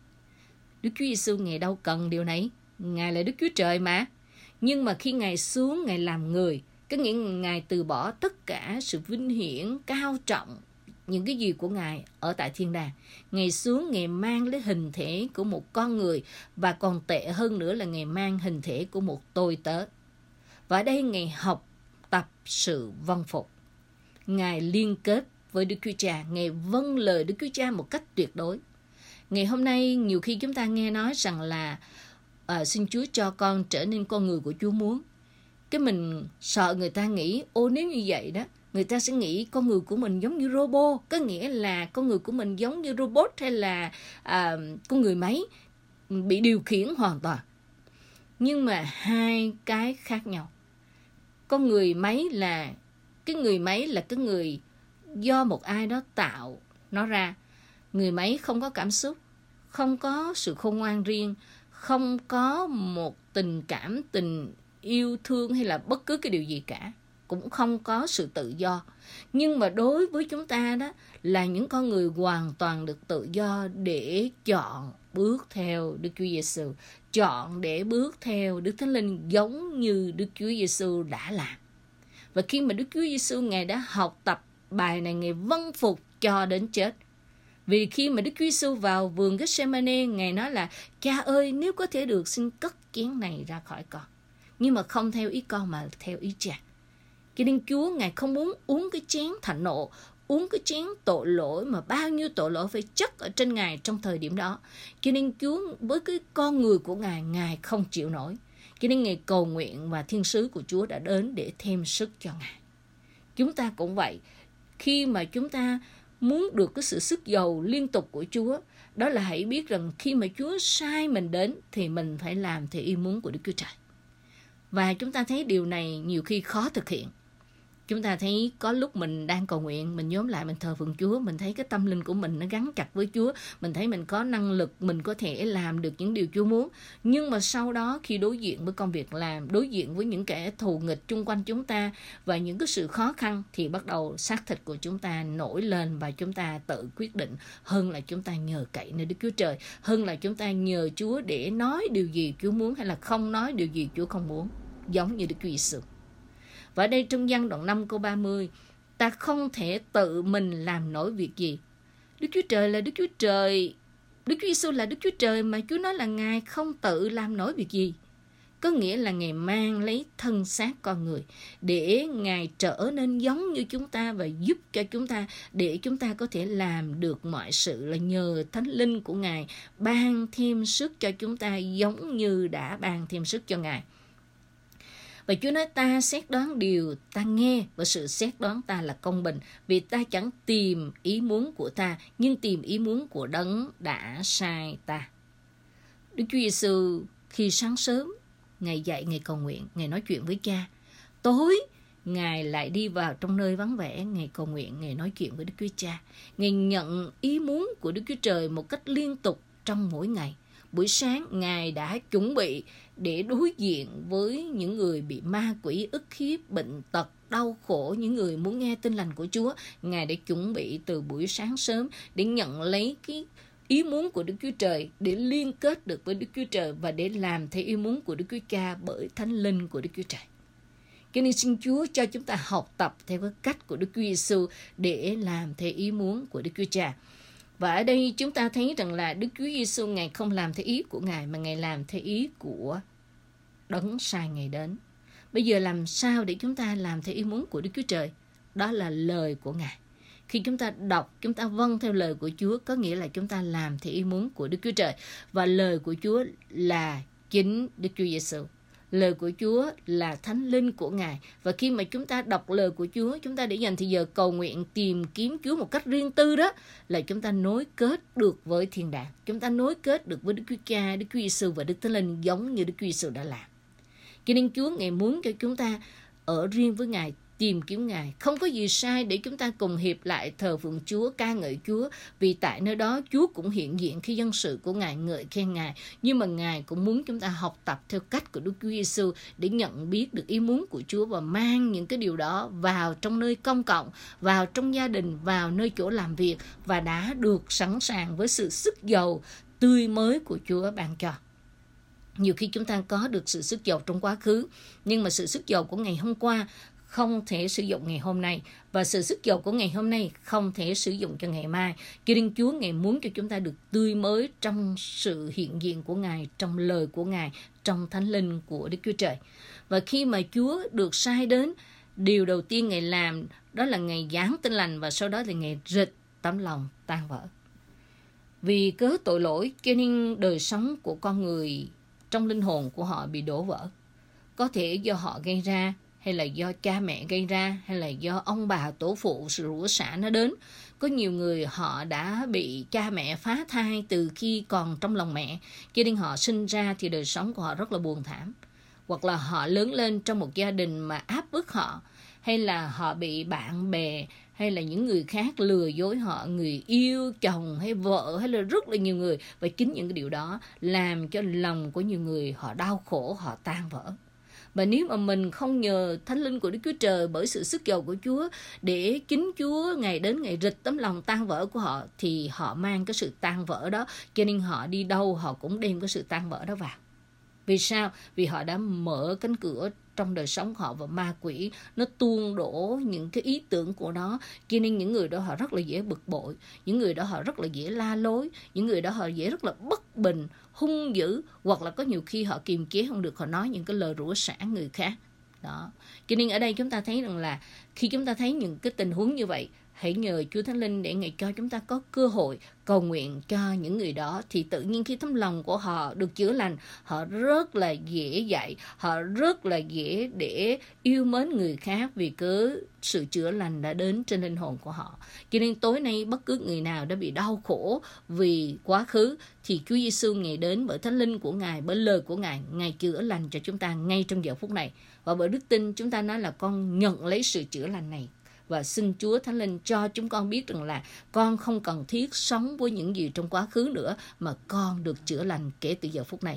Đức Chúa Giêsu Ngài đâu cần điều này, Ngài là Đức Chúa Trời mà. Nhưng mà khi Ngài xuống, Ngài làm người, có nghĩa Ngài từ bỏ tất cả sự vinh hiển, cao trọng, những cái gì của Ngài ở tại thiên đàng. Ngài xuống, Ngài mang lấy hình thể của một con người, và còn tệ hơn nữa là Ngài mang hình thể của một tôi tớ. Và ở đây Ngài học tập sự vâng phục. Ngài liên kết với Đức Chúa Cha, Ngài vâng lời Đức Chúa Cha một cách tuyệt đối. Ngày hôm nay nhiều khi chúng ta nghe nói rằng là xin Chúa cho con trở nên con người của Chúa muốn. Cái mình sợ người ta nghĩ, nếu như vậy đó, người ta sẽ nghĩ con người của mình giống như robot, có nghĩa là con người của mình giống như robot hay là con người máy bị điều khiển hoàn toàn. Nhưng mà hai cái khác nhau. Con người máy là cái người do một ai đó tạo nó ra. Người máy không có cảm xúc, không có sự khôn ngoan riêng, không có một tình cảm, tình yêu thương hay là bất cứ cái điều gì cả, cũng không có sự tự do. Nhưng mà đối với chúng ta đó là những con người hoàn toàn được tự do để chọn bước theo Đức Chúa Giêsu, chọn để bước theo Đức Thánh Linh giống như Đức Chúa Giêsu đã làm. Và khi mà Đức Chúa Giêsu Ngài đã học tập bài này, Ngài vâng phục cho đến chết. Vì khi mà Đức Chúa Giêsu vào vườn Gethsemane, Ngài nói là Cha ơi, nếu có thể được, xin cất chén này ra khỏi con, nhưng mà không theo ý con mà theo ý Cha. Cho nên Chúa Ngài không muốn uống cái chén thạnh nộ, uống cái chén tội lỗi mà bao nhiêu tội lỗi phải chất ở trên Ngài trong thời điểm đó. Cho nên Chúa với cái con người của Ngài, Ngài không chịu nổi. Cho nên Ngài cầu nguyện và thiên sứ của Chúa đã đến để thêm sức cho Ngài. Chúng ta cũng vậy. Khi mà chúng ta muốn được cái sự sức dầu liên tục của Chúa, đó là hãy biết rằng khi mà Chúa sai mình đến thì mình phải làm theo ý muốn của Đức Chúa Trời. Và chúng ta thấy điều này nhiều khi khó thực hiện. Chúng ta thấy có lúc mình đang cầu nguyện, mình nhóm lại, mình thờ phượng Chúa, mình thấy cái tâm linh của mình nó gắn chặt với Chúa, mình thấy mình có năng lực, mình có thể làm được những điều Chúa muốn. Nhưng mà sau đó khi đối diện với công việc làm, đối diện với những kẻ thù nghịch chung quanh chúng ta và những cái sự khó khăn, thì bắt đầu xác thịt của chúng ta nổi lên và chúng ta tự quyết định hơn là chúng ta nhờ cậy nơi Đức Chúa Trời, hơn là chúng ta nhờ Chúa để nói điều gì Chúa muốn hay là không nói điều gì Chúa không muốn, giống như Đức Chúa Giêsu. Và ở đây trong Giăng đoạn 5 câu 30, ta không thể tự mình làm nổi việc gì. Đức Chúa Trời là Đức Chúa Trời, Đức Chúa Giêsu là Đức Chúa Trời mà Chúa nói là Ngài không tự làm nổi việc gì. Có nghĩa là Ngài mang lấy thân xác con người để Ngài trở nên giống như chúng ta và giúp cho chúng ta để chúng ta có thể làm được mọi sự là nhờ Thánh Linh của Ngài ban thêm sức cho chúng ta giống như đã ban thêm sức cho Ngài. Và Chúa nói ta xét đoán điều ta nghe và sự xét đoán ta là công bình vì ta chẳng tìm ý muốn của ta nhưng tìm ý muốn của Đấng đã sai ta. Đức Chúa Giêsu khi sáng sớm Ngài dạy, Ngài cầu nguyện, Ngài nói chuyện với Cha. Tối Ngài lại đi vào trong nơi vắng vẻ, Ngài cầu nguyện, Ngài nói chuyện với Đức Chúa Cha. Ngài nhận ý muốn của Đức Chúa Trời một cách liên tục trong mỗi ngày. Buổi sáng, Ngài đã chuẩn bị để đối diện với những người bị ma quỷ ức hiếp, bệnh tật, đau khổ, những người muốn nghe tin lành của Chúa. Ngài đã chuẩn bị từ buổi sáng sớm để nhận lấy cái ý muốn của Đức Chúa Trời, để liên kết được với Đức Chúa Trời và để làm theo ý muốn của Đức Chúa Cha bởi Thánh Linh của Đức Chúa Trời. Cho nên xin Chúa cho chúng ta học tập theo cái cách của Đức Chúa Giêsu để làm theo ý muốn của Đức Chúa Cha. Và ở đây chúng ta thấy rằng là Đức Chúa Giêsu Ngài không làm theo ý của Ngài mà Ngài làm theo ý của Đấng sai Ngài đến. Bây giờ làm sao để chúng ta làm theo ý muốn của Đức Chúa Trời? Đó là lời của Ngài. Khi chúng ta đọc, chúng ta vâng theo lời của Chúa, có nghĩa là chúng ta làm theo ý muốn của Đức Chúa Trời. Và lời của Chúa là chính Đức Chúa Giêsu. Lời của Chúa là Thánh Linh của Ngài. Và khi mà chúng ta đọc lời của Chúa, chúng ta để dành thời giờ cầu nguyện, tìm kiếm Chúa một cách riêng tư đó, là chúng ta nối kết được với thiên đàng. Chúng ta nối kết được với Đức Chúa Cha, Đức Chúa Giêsu và Đức Thánh Linh giống như Đức Chúa Giêsu đã làm. Cho nên Chúa Ngài muốn cho chúng ta ở riêng với Ngài, tìm kiếm Ngài. Không có gì sai để chúng ta cùng hiệp lại thờ phượng Chúa, ca ngợi Chúa. Vì tại nơi đó Chúa cũng hiện diện khi dân sự của Ngài ngợi khen Ngài. Nhưng mà Ngài cũng muốn chúng ta học tập theo cách của Đức Chúa Giêsu để nhận biết được ý muốn của Chúa và mang những cái điều đó vào trong nơi công cộng, vào trong gia đình, vào nơi chỗ làm việc và đã được sẵn sàng với sự sức dầu tươi mới của Chúa ban cho. Nhiều khi chúng ta có được sự sức dầu trong quá khứ, nhưng mà sự sức dầu của ngày hôm qua không thể sử dụng ngày hôm nay, và sự sức dầu của ngày hôm nay không thể sử dụng cho ngày mai. Cho nên Chúa Ngài muốn cho chúng ta được tươi mới trong sự hiện diện của Ngài, trong lời của Ngài, trong Thánh Linh của Đức Chúa Trời. Và khi mà Chúa được sai đến, điều đầu tiên Ngài làm đó là Ngài giảng tin lành và sau đó là Ngài rịch tấm lòng tan vỡ. Vì cớ tội lỗi cho nên đời sống của con người trong linh hồn của họ bị đổ vỡ. Có thể do họ gây ra, hay là do cha mẹ gây ra, hay là do ông bà tổ phụ sự rủa xả nó đến. Có nhiều người họ đã bị cha mẹ phá thai từ khi còn trong lòng mẹ, cho nên họ sinh ra thì đời sống của họ rất là buồn thảm. Hoặc là họ lớn lên trong một gia đình mà áp bức họ, hay là họ bị bạn bè hay là những người khác lừa dối họ, người yêu, chồng hay vợ hay là rất là nhiều người. Và chính những cái điều đó làm cho lòng của nhiều người họ đau khổ, họ tan vỡ. Và nếu mà mình không nhờ Thánh Linh của Đức Chúa Trời bởi sự sức dầu của Chúa để chính Chúa Ngài đến Ngài rịch tấm lòng tan vỡ của họ, thì họ mang cái sự tan vỡ đó, cho nên họ đi đâu họ cũng đem cái sự tan vỡ đó vào. Vì sao? Vì họ đã mở cánh cửa trong đời sống họ và ma quỷ nó tuôn đổ những cái ý tưởng của nó, cho nên những người đó họ rất là dễ bực bội, những người đó họ rất là dễ la lối, những người đó họ dễ rất là bất bình, hung dữ, hoặc là có nhiều khi họ kiềm chế không được, họ nói những cái lời rủa xả người khác đó. Cho nên ở đây chúng ta thấy rằng là khi chúng ta thấy những cái tình huống như vậy, hãy nhờ Chúa Thánh Linh để Ngài cho chúng ta có cơ hội cầu nguyện cho những người đó, thì tự nhiên khi tấm lòng của họ được chữa lành, họ rất là dễ dạy, họ rất là dễ để yêu mến người khác vì cớ sự chữa lành đã đến trên linh hồn của họ. Cho nên tối nay bất cứ người nào đã bị đau khổ vì quá khứ, thì Chúa Giêsu Ngài đến bởi Thánh Linh của Ngài, bởi lời của Ngài, Ngài chữa lành cho chúng ta ngay trong giờ phút này. Và bởi đức tin chúng ta nói là con nhận lấy sự chữa lành này. Và xin Chúa Thánh Linh cho chúng con biết rằng là con không cần thiết sống với những gì trong quá khứ nữa, mà con được chữa lành kể từ giờ phút này.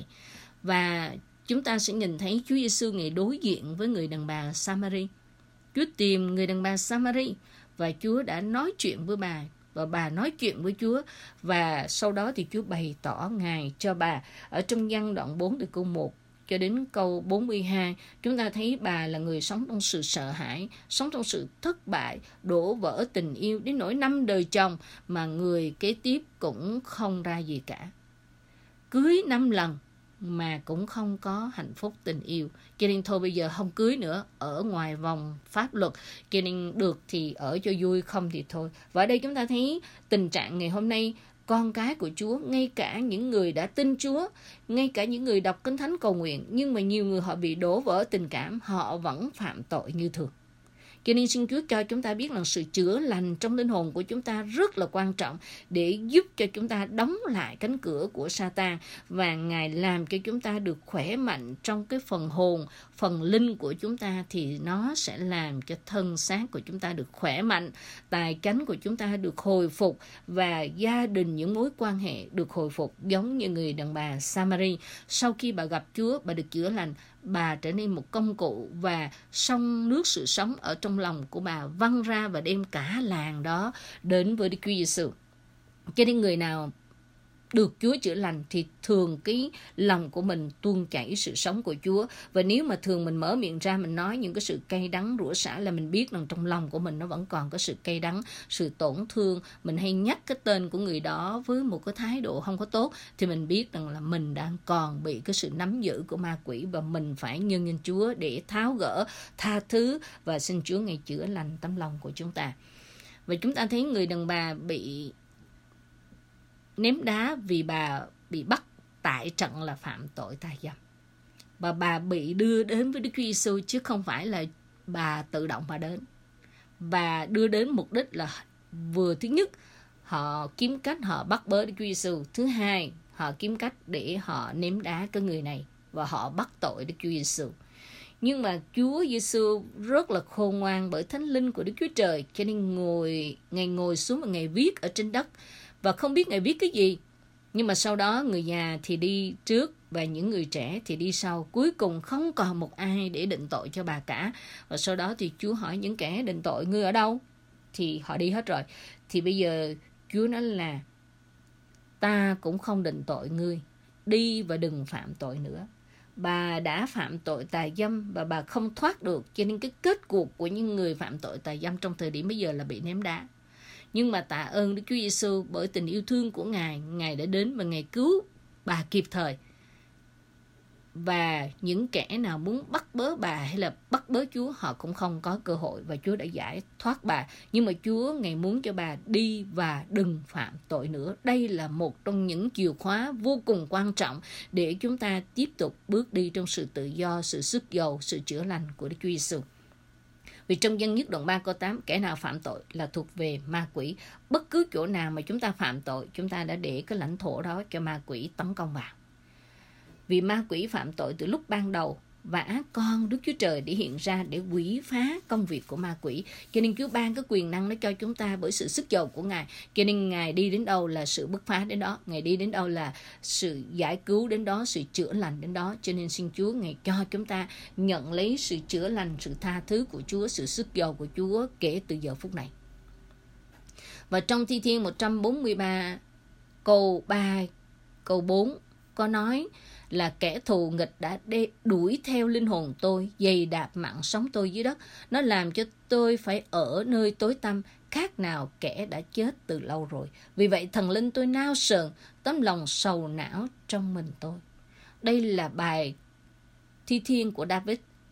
Và chúng ta sẽ nhìn thấy Chúa Giêsu Ngài đối diện với người đàn bà Samari. Chúa tìm người đàn bà Samari và Chúa đã nói chuyện với bà, và bà nói chuyện với Chúa. Và sau đó thì Chúa bày tỏ Ngài cho bà. Ở trong Giăng đoạn 4 từ câu 1 cho đến câu 42, chúng ta thấy bà là người sống trong sự sợ hãi, sống trong sự thất bại, đổ vỡ tình yêu đến nỗi 5 đời chồng mà người kế tiếp cũng không ra gì cả. Cưới 5 lần mà cũng không có hạnh phúc tình yêu. Cho nên thôi bây giờ không cưới nữa, ở ngoài vòng pháp luật. Cho nên được thì ở cho vui, không thì thôi. Và ở đây chúng ta thấy tình trạng ngày hôm nay, con cái của Chúa, ngay cả những người đã tin Chúa, ngay cả những người đọc Kinh Thánh cầu nguyện, nhưng mà nhiều người họ bị đổ vỡ tình cảm, họ vẫn phạm tội như thường. Cho nên xin Chúa cho chúng ta biết là sự chữa lành trong linh hồn của chúng ta rất là quan trọng để giúp cho chúng ta đóng lại cánh cửa của Sa-tan, và Ngài làm cho chúng ta được khỏe mạnh trong cái phần hồn, phần linh của chúng ta, thì nó sẽ làm cho thân xác của chúng ta được khỏe mạnh, tài chánh của chúng ta được hồi phục, và gia đình, những mối quan hệ được hồi phục, giống như người đàn bà Samari. Sau khi bà gặp Chúa, bà được chữa lành, bà trở nên một công cụ, và sông nước sự sống ở trong lòng của bà văng ra và đem cả làng đó đến với Đức Chúa Giêsu. Cho nên người nào được Chúa chữa lành thì thường cái lòng của mình tuôn chảy sự sống của Chúa. Và nếu mà thường mình mở miệng ra mình nói những cái sự cay đắng rủa xả, là mình biết rằng trong lòng của mình nó vẫn còn có sự cay đắng, sự tổn thương. Mình hay nhắc cái tên của người đó với một cái thái độ không có tốt, thì mình biết rằng là mình đang còn bị cái sự nắm giữ của ma quỷ, và mình phải nhân danh Chúa để tháo gỡ, tha thứ, và xin Chúa Ngài chữa lành tấm lòng của chúng ta. Và chúng ta thấy người đàn bà bị ném đá vì bà bị bắt tại trận là phạm tội tà dâm. Và bà bị đưa đến với Đức Chúa Giêsu, chứ không phải là bà tự động mà đến. Và đưa đến mục đích là vừa thứ nhất, họ kiếm cách họ bắt bớ Đức Chúa Giêsu. Thứ hai, họ kiếm cách để họ ném đá cái người này và họ bắt tội Đức Chúa Giêsu. Nhưng mà Chúa Giêsu rất là khôn ngoan bởi Thánh Linh của Đức Chúa Trời, cho nên Ngài ngồi xuống và Ngài viết ở trên đất. Và không biết Ngài viết cái gì, nhưng mà sau đó người già thì đi trước và những người trẻ thì đi sau. Cuối cùng không còn một ai để định tội cho bà cả. Và sau đó thì Chúa hỏi những kẻ định tội: ngươi ở đâu? Thì họ đi hết rồi. Thì bây giờ Chúa nói là ta cũng không định tội ngươi, đi và đừng phạm tội nữa. Bà đã phạm tội tà dâm và bà không thoát được, cho nên cái kết cuộc của những người phạm tội tà dâm trong thời điểm bây giờ là bị ném đá. Nhưng mà tạ ơn Đức Chúa Giêsu bởi tình yêu thương của Ngài, Ngài đã đến và Ngài cứu bà kịp thời. Và những kẻ nào muốn bắt bớ bà hay là bắt bớ Chúa, họ cũng không có cơ hội, và Chúa đã giải thoát bà. Nhưng mà Chúa Ngài muốn cho bà đi và đừng phạm tội nữa. Đây là một trong những chìa khóa vô cùng quan trọng để chúng ta tiếp tục bước đi trong sự tự do, sự sức giàu, sự chữa lành của Đức Chúa Giêsu. Vì trong Dân Nhất đoạn 3 câu 8, kẻ nào phạm tội là thuộc về ma quỷ. Bất cứ chỗ nào mà chúng ta phạm tội, chúng ta đã để cái lãnh thổ đó cho ma quỷ tấn công vào. Vì ma quỷ phạm tội từ lúc ban đầu, và con Đức Chúa Trời để hiện ra để quỷ phá công việc của ma quỷ. Cho nên Chúa ban cái quyền năng nó cho chúng ta bởi sự sức giàu của Ngài. Cho nên Ngài đi đến đâu là sự bứt phá đến đó, Ngài đi đến đâu là sự giải cứu đến đó, sự chữa lành đến đó. Cho nên xin Chúa Ngài cho chúng ta nhận lấy sự chữa lành, sự tha thứ của Chúa, sự sức giàu của Chúa kể từ giờ phút này. Và trong Thi Thiên 143 câu 3, câu 4 có nói là kẻ thù nghịch đã đuổi theo linh hồn tôi, giày đạp mạng sống tôi dưới đất. Nó làm cho tôi phải ở nơi tối tăm, khác nào kẻ đã chết từ lâu rồi. Vì vậy thần linh tôi nao sờn, tấm lòng sầu não trong mình tôi. Đây là bài thi thiên của David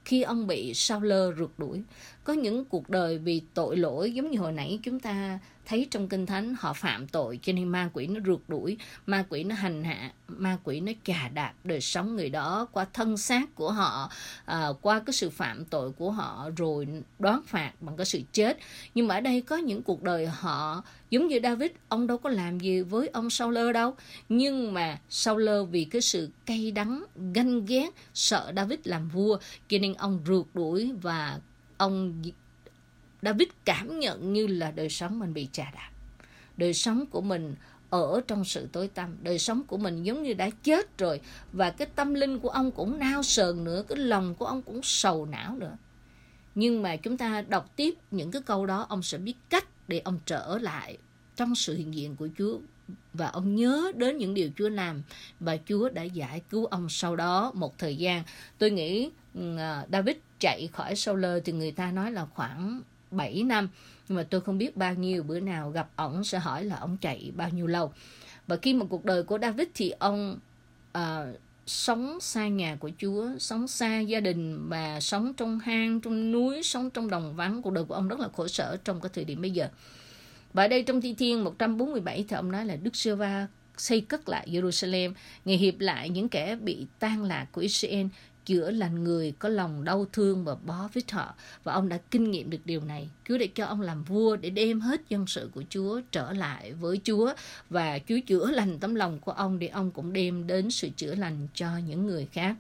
khi ông bị Saul rượt đuổi. Có những cuộc đời vì tội lỗi, giống như hồi nãy chúng ta thấy trong Kinh Thánh, họ phạm tội cho nên ma quỷ nó rượt đuổi, ma quỷ nó hành hạ, ma quỷ nó chà đạp đời sống người đó qua thân xác của họ, qua cái sự phạm tội của họ, rồi đoán phạt bằng cái sự chết. Nhưng mà ở đây có những cuộc đời họ giống như David, ông đâu có làm gì với ông Saul đâu, nhưng mà Saul vì cái sự cay đắng, ganh ghét, sợ David làm vua, cho nên ông rượt đuổi, và David cảm nhận như là đời sống mình bị chà đạp. Đời sống của mình ở trong sự tối tăm, đời sống của mình giống như đã chết rồi, và cái tâm linh của ông cũng nao sờn nữa, cái lòng của ông cũng sầu não nữa. Nhưng mà chúng ta đọc tiếp những cái câu đó, ông sẽ biết cách để ông trở lại trong sự hiện diện của Chúa, và ông nhớ đến những điều Chúa làm, và Chúa đã giải cứu ông sau đó một thời gian. Tôi nghĩ David chạy khỏi Saul thì người ta nói là khoảng 7 năm, nhưng mà tôi không biết bao nhiêu, bữa nào gặp ổng sẽ hỏi là ổng chạy bao nhiêu lâu. Và khi mà cuộc đời của David thì ông sống xa nhà của Chúa, sống xa gia đình, và sống trong hang, trong núi, sống trong đồng vắng. Cuộc đời của ông rất là khổ sở trong cái thời điểm bây giờ. Và ở đây trong Thi Thiên 147 thì ông nói là Đức Giê-hô-va xây cất lại Jerusalem, Ngài hiệp lại những kẻ bị tan lạc của Israel, chữa lành người có lòng đau thương và bó với họ. Và ông đã kinh nghiệm được điều này. Chúa đã cho ông làm vua để đem hết dân sự của Chúa trở lại với Chúa, và Chúa chữa lành tấm lòng của ông để ông cũng đem đến sự chữa lành cho những người khác.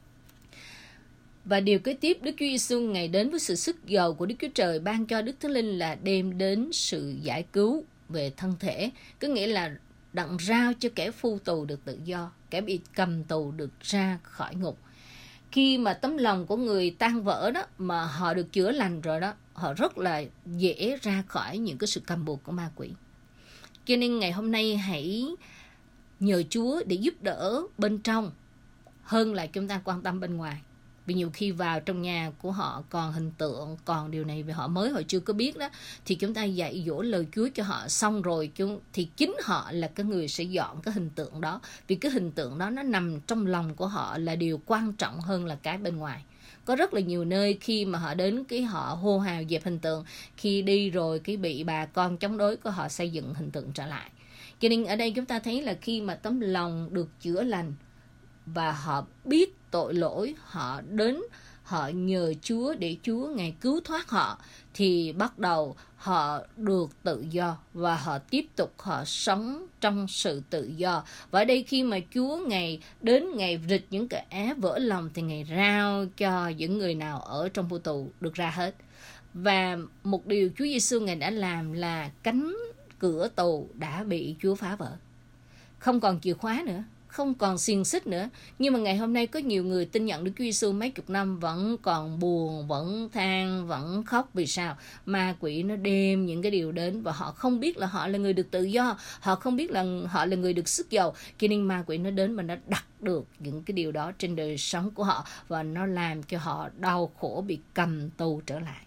Và điều kế tiếp, Đức Chúa Giêsu Ngài đến với sự sức giàu của Đức Chúa Trời ban cho Đức Thánh Linh là đem đến sự giải cứu về thân thể, có nghĩa là đặng rao cho kẻ phu tù được tự do, kẻ bị cầm tù được ra khỏi ngục. Khi mà tấm lòng của người tan vỡ đó, mà họ được chữa lành rồi đó, họ rất là dễ ra khỏi những cái sự cầm buộc của ma quỷ. Cho nên ngày hôm nay hãy nhờ Chúa để giúp đỡ bên trong hơn là chúng ta quan tâm bên ngoài. Vì nhiều khi vào trong nhà của họ còn hình tượng, còn điều này vì họ chưa có biết đó, thì chúng ta dạy dỗ lời Chúa cho họ xong rồi, thì chính họ là cái người sẽ dọn cái hình tượng đó. Vì cái hình tượng đó nó nằm trong lòng của họ là điều quan trọng hơn là cái bên ngoài. Có rất là nhiều nơi khi mà họ đến cái họ hô hào dẹp hình tượng, khi đi rồi cái bị bà con chống đối của họ xây dựng hình tượng trở lại. Cho nên ở đây chúng ta thấy là khi mà tấm lòng được chữa lành và họ biết tội lỗi, họ đến, họ nhờ Chúa để Chúa Ngài cứu thoát họ, thì bắt đầu họ được tự do và họ tiếp tục họ sống trong sự tự do. Và ở đây khi mà Chúa Ngài đến, Ngài rịch những kẻ vỡ lòng, thì Ngài rao cho những người nào ở trong vô tù được ra hết. Và một điều Chúa Giêsu Ngài đã làm là cánh cửa tù đã bị Chúa phá vỡ, không còn chìa khóa nữa, không còn xiềng xích nữa. Nhưng mà ngày hôm nay có nhiều người tin nhận Đức Chúa Giêsu mấy chục năm vẫn còn buồn, vẫn than, vẫn khóc. Vì sao? Ma quỷ nó đem những cái điều đến, và họ không biết là họ là người được tự do, họ không biết là họ là người được sức giàu. Cho nên ma quỷ nó đến và nó đặt được những cái điều đó trên đời sống của họ, và nó làm cho họ đau khổ, bị cầm tù trở lại.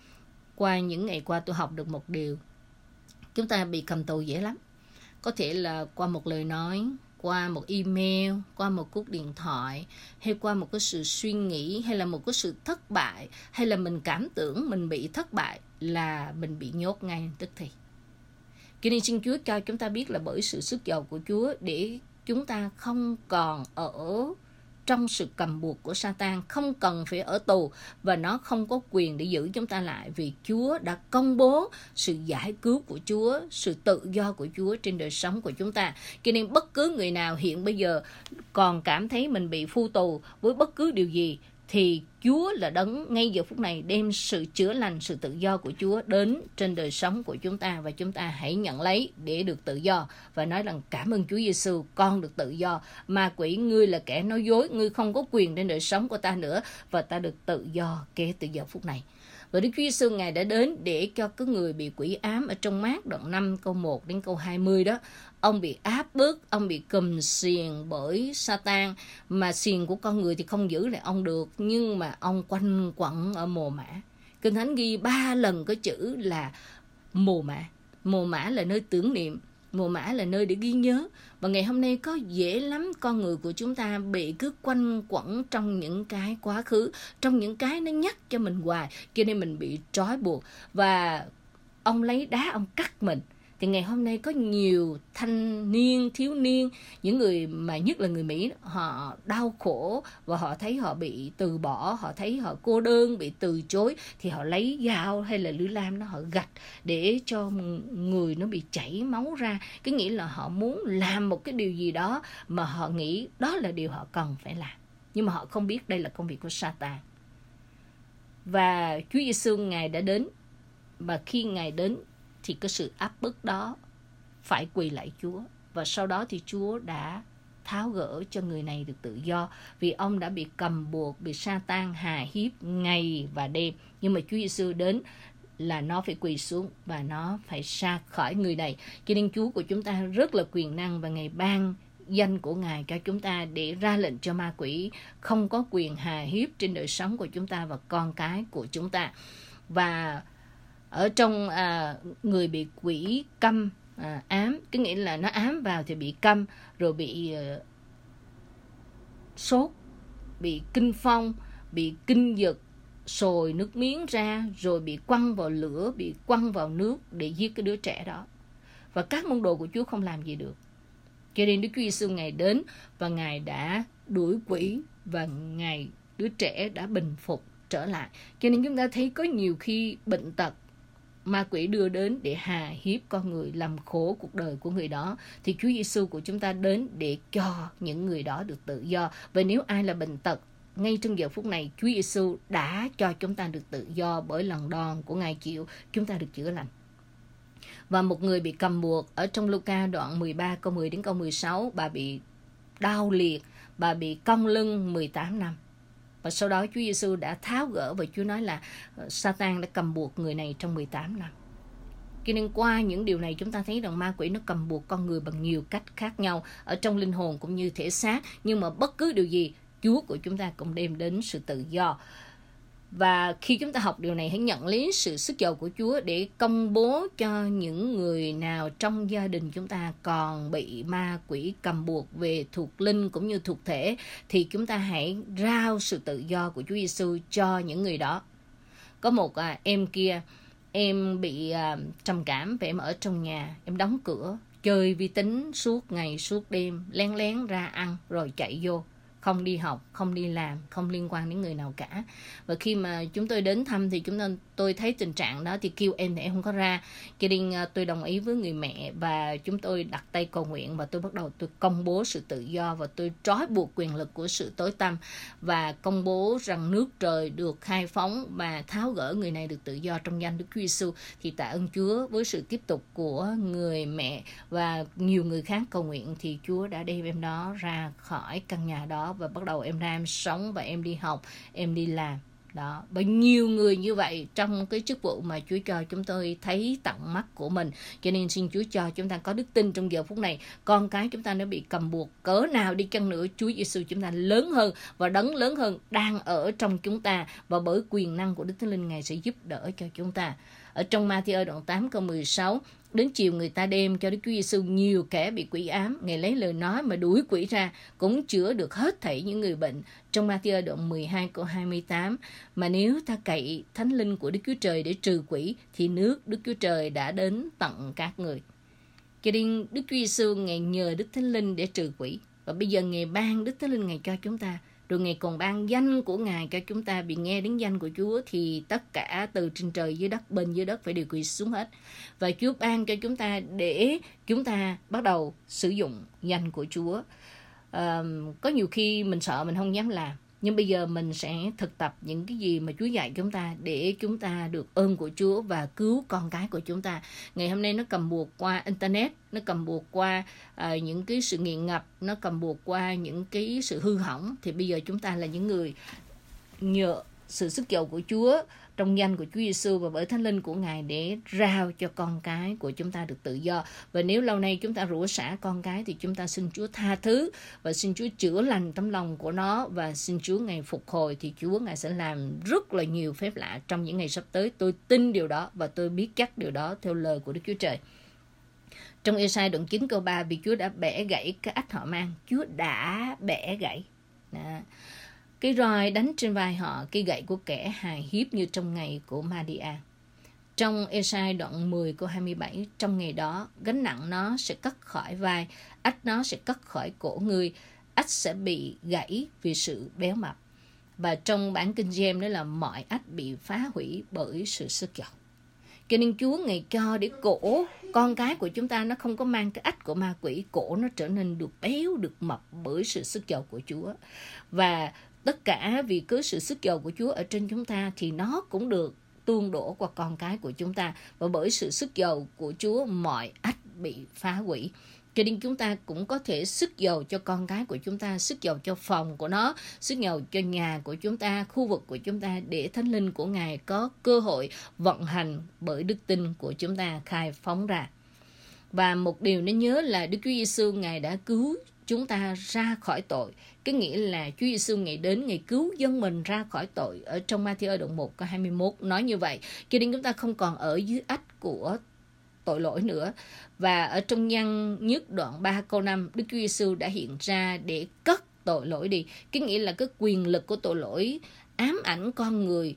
Qua những ngày qua tôi học được một điều, chúng ta bị cầm tù dễ lắm. Có thể là qua một lời nói, qua một email, qua một cuộc điện thoại, hay qua một cái sự suy nghĩ, hay là một cái sự thất bại, hay là mình cảm tưởng mình bị thất bại, là mình bị nhốt ngay tức thì. Cho nên xin Chúa cho chúng ta biết là bởi sự sức giàu của Chúa, để chúng ta không còn ở trong sự cầm buộc của Satan, không cần phải ở tù, và nó không có quyền để giữ chúng ta lại, vì Chúa đã công bố sự giải cứu của Chúa, sự tự do của Chúa trên đời sống của chúng ta. Cho nên bất cứ người nào hiện bây giờ còn cảm thấy mình bị phu tù với bất cứ điều gì, thì Chúa là đấng ngay giờ phút này đem sự chữa lành, sự tự do của Chúa đến trên đời sống của chúng ta, và chúng ta hãy nhận lấy để được tự do và nói rằng cảm ơn Chúa Giêsu, con được tự do. Ma quỷ, ngươi là kẻ nói dối, ngươi không có quyền trên đời sống của ta nữa, và ta được tự do kể từ giờ phút này. Và Đức Chúa Giêsu Ngài đã đến để cho cái người bị quỷ ám ở trong Mát đoạn 5 câu 1 đến câu 20 đó, ông bị áp bức, ông bị cùm xiềng bởi Satan, mà xiềng của con người thì không giữ lại ông được, nhưng mà ông quanh quẩn ở mồ mả. Kinh Thánh ghi 3 lần có chữ là mồ mả. Mồ mả là nơi tưởng niệm, Mồ mả là nơi để ghi nhớ. Và ngày hôm nay có dễ lắm con người của chúng ta bị cứ quanh quẩn trong những cái quá khứ, trong những cái nó nhắc cho mình hoài, cho nên mình bị trói buộc. Và ông lấy đá ông cắt mình. Thì ngày hôm nay có nhiều thanh niên, thiếu niên, những người mà nhất là người Mỹ, họ đau khổ và họ thấy họ bị từ bỏ, họ thấy họ cô đơn, bị từ chối, thì họ lấy dao hay là lưỡi lam đó họ gạch để cho người nó bị chảy máu ra. Cái nghĩa là họ muốn làm một cái điều gì đó mà họ nghĩ đó là điều họ cần phải làm, nhưng mà họ không biết đây là công việc của Satan. Và Chúa Giêsu Ngài đã đến, và khi Ngài đến thì cái sự áp bức đó phải quỳ lại Chúa. Và sau đó thì Chúa đã tháo gỡ cho người này được tự do, vì ông đã bị cầm buộc, bị Satan hà hiếp ngày và đêm. Nhưng mà Chúa Giêsu đến là nó phải quỳ xuống và nó phải ra khỏi người này. Cho nên Chúa của chúng ta rất là quyền năng, và Ngài ban danh của Ngài cho chúng ta để ra lệnh cho ma quỷ không có quyền hà hiếp trên đời sống của chúng ta và con cái của chúng ta. Và ở trong người bị quỷ câm ám, cái nghĩa là nó ám vào thì bị câm, rồi bị sốt, bị kinh phong, bị kinh giật, sồi nước miếng ra, rồi bị quăng vào lửa, bị quăng vào nước để giết cái đứa trẻ đó. Và các môn đồ của Chúa không làm gì được. Cho nên Đức Chúa Giêsu Ngài đến và Ngài đã đuổi quỷ, và đứa trẻ đã bình phục trở lại. Cho nên chúng ta thấy có nhiều khi bệnh tật ma quỷ đưa đến để hà hiếp con người, làm khổ cuộc đời của người đó, thì Chúa Giêsu của chúng ta đến để cho những người đó được tự do. Và nếu ai là bệnh tật, ngay trong giờ phút này Chúa Giêsu đã cho chúng ta được tự do, bởi lần đòn của Ngài chịu, chúng ta được chữa lành. Và một người bị cầm buộc ở trong Luca đoạn 13 câu 10 đến câu 16, bà bị đau liệt, bà bị cong lưng 18 năm. Và sau đó Chúa Giêsu đã tháo gỡ, và Chúa nói là Satan đã cầm buộc người này trong 18 năm. Cho nên qua những điều này chúng ta thấy rằng ma quỷ nó cầm buộc con người bằng nhiều cách khác nhau, ở trong linh hồn cũng như thể xác. Nhưng mà bất cứ điều gì, Chúa của chúng ta cũng đem đến sự tự do. Và khi chúng ta học điều này, hãy nhận lấy sự sức giàu của Chúa để công bố cho những người nào trong gia đình chúng ta còn bị ma quỷ cầm buộc về thuộc linh cũng như thuộc thể, thì chúng ta hãy rao sự tự do của Chúa Giêsu cho những người đó. Có một em kia, em bị trầm cảm, và em ở trong nhà, em đóng cửa, chơi vi tính suốt ngày suốt đêm, lén lén ra ăn rồi chạy vô. Không đi học, không đi làm, không liên quan đến người nào cả. Và khi mà chúng tôi đến thăm thì tôi thấy tình trạng đó thì kêu em thì em không có ra. Cho nên tôi đồng ý với người mẹ và chúng tôi đặt tay cầu nguyện, và tôi bắt đầu tôi công bố sự tự do, và tôi trói buộc quyền lực của sự tối tăm, và công bố rằng nước trời được khai phóng và tháo gỡ người này được tự do trong danh Đức Chúa Giêsu. Thì tạ ơn Chúa với sự tiếp tục của người mẹ và nhiều người khác cầu nguyện, thì Chúa đã đem em đó ra khỏi căn nhà đó, và bắt đầu em ra em sống và em đi học, em đi làm. Đó, bao nhiêu người như vậy trong cái chức vụ mà Chúa cho chúng tôi thấy tận mắt của mình. Cho nên xin Chúa cho chúng ta có đức tin trong giờ phút này. Con cái chúng ta nó bị cầm buộc cỡ nào đi chăng nữa, Chúa Giêsu chúng ta lớn hơn, và đấng lớn hơn đang ở trong chúng ta, và bởi quyền năng của Đức Thánh Linh Ngài sẽ giúp đỡ cho chúng ta. Ở trong Ma-thi-ơ đoạn 8 câu 16, đến chiều người ta đem cho Đức Chúa Giêsu nhiều kẻ bị quỷ ám, Ngài lấy lời nói mà đuổi quỷ ra, cũng chữa được hết thảy những người bệnh. Trong Ma-thi-ơ đoạn 12 câu 28, mà nếu ta cậy Thánh Linh của Đức Chúa Trời để trừ quỷ, thì nước Đức Chúa Trời đã đến tận các người. Cho nên Đức Chúa Giêsu Ngài nhờ Đức Thánh Linh để trừ quỷ, và bây giờ Ngài ban Đức Thánh Linh Ngài cho chúng ta. Rồi Ngài còn ban danh của Ngài cho chúng ta. Vì nghe đến danh của Chúa thì tất cả từ trên trời dưới đất, bên dưới đất phải đều quỳ xuống hết. Và Chúa ban cho chúng ta để chúng ta bắt đầu sử dụng danh của Chúa. Có nhiều khi mình sợ mình không dám làm, nhưng bây giờ mình sẽ thực tập những cái gì mà Chúa dạy chúng ta để chúng ta được ơn của Chúa và cứu con cái của chúng ta. Ngày hôm nay nó cầm buộc qua Internet, nó cầm buộc qua những cái sự nghiện ngập, nó cầm buộc qua những cái sự hư hỏng. Thì bây giờ chúng ta là những người nhờ sự sức giàu của Chúa trong danh của Chúa Giêsu và bởi Thánh Linh của Ngài để rao cho con cái của chúng ta được tự do. Và nếu lâu nay chúng ta rủa xả con cái thì chúng ta xin Chúa tha thứ và xin Chúa chữa lành tấm lòng của nó, và xin Chúa Ngài phục hồi, thì Chúa Ngài sẽ làm rất là nhiều phép lạ trong những ngày sắp tới. Tôi tin điều đó và tôi biết chắc điều đó theo lời của Đức Chúa Trời. Trong Ê-sai đoạn 9 câu 3, vì Chúa đã bẻ gãy cái ách họ mang. Chúa đã bẻ gãy. Đó. Cái roi đánh trên vai họ, cái gậy của kẻ hài hiếp như trong ngày của Ma-đi-a. Trong Ê-sai đoạn 10 câu 27, trong ngày đó, gánh nặng nó sẽ cất khỏi vai, ách nó sẽ cất khỏi cổ ngươi, ách sẽ bị gãy vì sự béo mập. Và trong bản Kinh James đó là mọi ách bị phá hủy bởi sự sức giàu. Cho nên Chúa Ngài cho để cổ con cái của chúng ta nó không có mang cái ách của ma quỷ, cổ nó trở nên được béo, được mập bởi sự sức giàu của Chúa. Và tất cả vì cứ sự sức giàu của Chúa ở trên chúng ta thì nó cũng được tuôn đổ qua con cái của chúng ta. Và bởi sự sức giàu của Chúa, mọi ách bị phá hủy. Cho nên chúng ta cũng có thể sức giàu cho con cái của chúng ta, sức giàu cho phòng của nó, sức giàu cho nhà của chúng ta, khu vực của chúng ta, để Thánh Linh của Ngài có cơ hội vận hành bởi đức tin của chúng ta khai phóng ra. Và một điều nên nhớ là Đức Chúa Giêsu Ngài đã cứu chúng ta ra khỏi tội. Cái nghĩa là Chúa Giêsu Ngài đến, Ngài cứu dân mình ra khỏi tội. Ở trong Ma-thi-ơ đoạn 1 câu 21 nói như vậy. Cho nên chúng ta không còn ở dưới ách của tội lỗi nữa. Và ở trong Nhân nhất đoạn 3 câu 5, Đức Chúa Giêsu đã hiện ra để cất tội lỗi đi. Cái nghĩa là cái quyền lực của tội lỗi ám ảnh con người,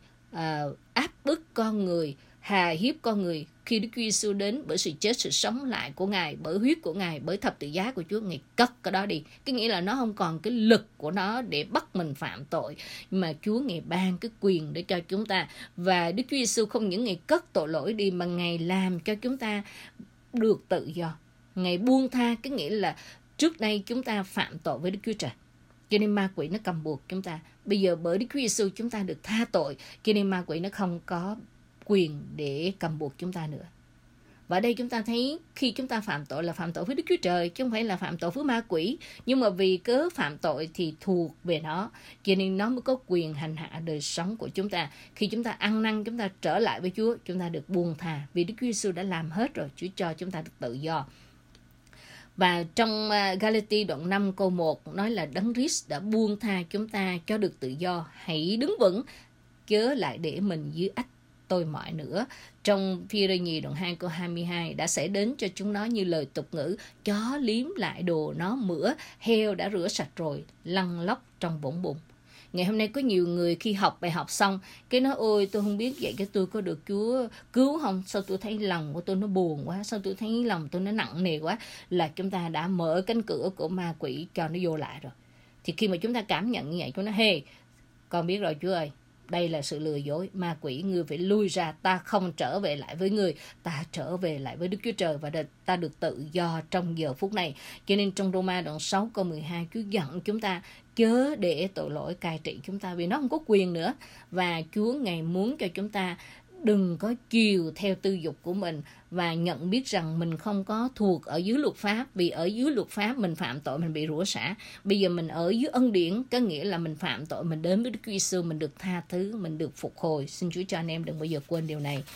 áp bức con người, hà hiếp con người. Khi Đức Chúa Giêsu đến, bởi sự chết, sự sống lại của Ngài, bởi huyết của Ngài, bởi thập tự giá của Chúa, Ngài cất cái đó đi. Cái nghĩa là nó không còn cái lực của nó để bắt mình phạm tội, mà Chúa Ngài ban cái quyền để cho chúng ta. Và Đức Chúa Giêsu không những Ngài cất tội lỗi đi, mà Ngài làm cho chúng ta được tự do. Ngài buông tha, cái nghĩa là trước đây chúng ta phạm tội với Đức Chúa Trời, cho nên ma quỷ nó cầm buộc chúng ta. Bây giờ bởi Đức Chúa Giêsu chúng ta được tha tội, cho nên ma quỷ nó không có quyền để cầm buộc chúng ta nữa. Và ở đây chúng ta thấy khi chúng ta phạm tội là phạm tội với Đức Chúa Trời, chứ không phải là phạm tội với ma quỷ. Nhưng mà vì cớ phạm tội thì thuộc về nó, cho nên nó mới có quyền hành hạ đời sống của chúng ta. Khi chúng ta ăn năn, chúng ta trở lại với Chúa, chúng ta được buông tha. Vì Đức Chúa Giêsu đã làm hết rồi, Chúa cho chúng ta được tự do. Và trong Galati đoạn 5 câu 1 nói là Đấng Christ đã buông tha chúng ta cho được tự do. Hãy đứng vững, chớ lại để mình dưới ách tôi mọi nữa. Trong Phi-rơ nhì đoạn 2 câu 22 đã xảy đến cho chúng nó như lời tục ngữ: chó liếm lại đồ nó mửa, heo đã rửa sạch rồi, lăn lóc trong bụng bụng. Ngày hôm nay có nhiều người khi học bài học xong, cái nói ôi tôi không biết vậy cái tôi có được Chúa cứu không? Sao tôi thấy lòng của tôi nó buồn quá? Sao tôi thấy lòng tôi nó nặng nề quá? Là chúng ta đã mở cánh cửa của ma quỷ cho nó vô lại rồi. Thì khi mà chúng ta cảm nhận như vậy, chúng nó hey, con biết rồi Chúa ơi, đây là sự lừa dối, ma quỷ, ngươi phải lui ra, ta không trở về lại với ngươi, ta trở về lại với Đức Chúa Trời và ta được tự do trong giờ phút này. Cho nên trong Roma đoạn 6 câu 12, Chúa giận chúng ta chớ để tội lỗi cai trị chúng ta, vì nó không có quyền nữa. Và Chúa Ngài muốn cho chúng ta đừng có chiều theo tư dục của mình và nhận biết rằng mình không có thuộc ở dưới luật pháp, vì ở dưới luật pháp mình phạm tội mình bị rủa xả. Bây giờ mình ở dưới ân điển, có nghĩa là mình phạm tội, mình đến với Đức Chúa Giêsu, mình được tha thứ, mình được phục hồi. Xin Chúa cho anh em đừng bao giờ quên điều này.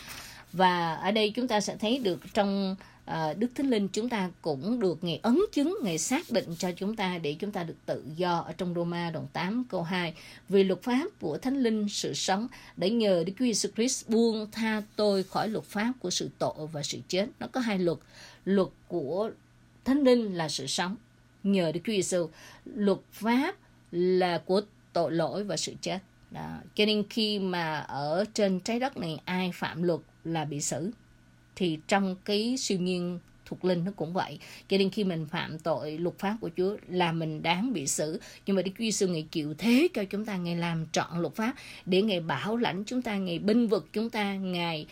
Và ở đây chúng ta sẽ thấy được trong Đức Thánh Linh chúng ta cũng được Ngài ấn chứng, Ngài xác định cho chúng ta để chúng ta được tự do. Ở trong Roma đoạn 8 câu 2, vì luật pháp của Thánh Linh sự sống để nhờ Đức Chúa Giêsu Christ buông tha tôi khỏi luật pháp của sự tội và sự chết. Nó có hai luật. Luật của Thánh Linh là sự sống nhờ Đức Chúa Giêsu, luật pháp là của tội lỗi và sự chết. Đó. Cho nên khi mà ở trên trái đất này ai phạm luật là bị xử, thì trong cái siêu nhiên thuộc linh nó cũng vậy. Cho nên khi mình phạm tội luật pháp của Chúa là mình đáng bị xử. Nhưng mà Đức Chúa Giêsu Ngài chịu thế cho chúng ta, Ngài làm trọn luật pháp để Ngài bảo lãnh chúng ta, Ngài bênh vực chúng ta, Ngài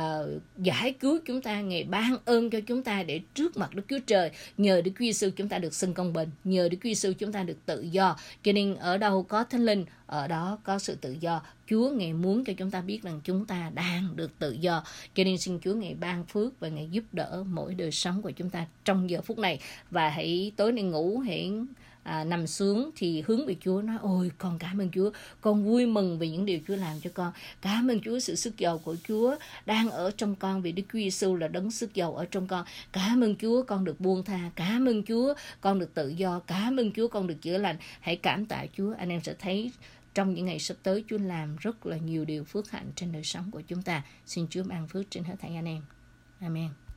giải cứu chúng ta, Ngài ban ơn cho chúng ta để trước mặt Đức Chúa Trời. Nhờ Đức Chúa Giêsu chúng ta được xưng công bình, nhờ Đức Chúa Giêsu chúng ta được tự do. Cho nên ở đâu có Thánh Linh, ở đó có sự tự do. Chúa Ngài muốn cho chúng ta biết rằng chúng ta đang được tự do. Cho nên xin Chúa Ngài ban phước và Ngài giúp đỡ mỗi đời sống của chúng ta trong giờ phút này. Và hãy tối nay ngủ, hãy nằm xuống thì hướng về Chúa, nói ôi con cảm ơn Chúa, con vui mừng vì những điều Chúa làm cho con. Cảm ơn Chúa, sự sức giàu của Chúa đang ở trong con vì Đức Chúa Giêsu là đấng sức giàu ở trong con. Cảm ơn Chúa con được buông tha, cảm ơn Chúa con được tự do, cảm ơn Chúa con được chữa lành. Hãy cảm tạ Chúa, anh em sẽ thấy trong những ngày sắp tới Chúa làm rất là nhiều điều phước hạnh trên đời sống của chúng ta. Xin Chúa ban phước trên hết thảy anh em. Amen.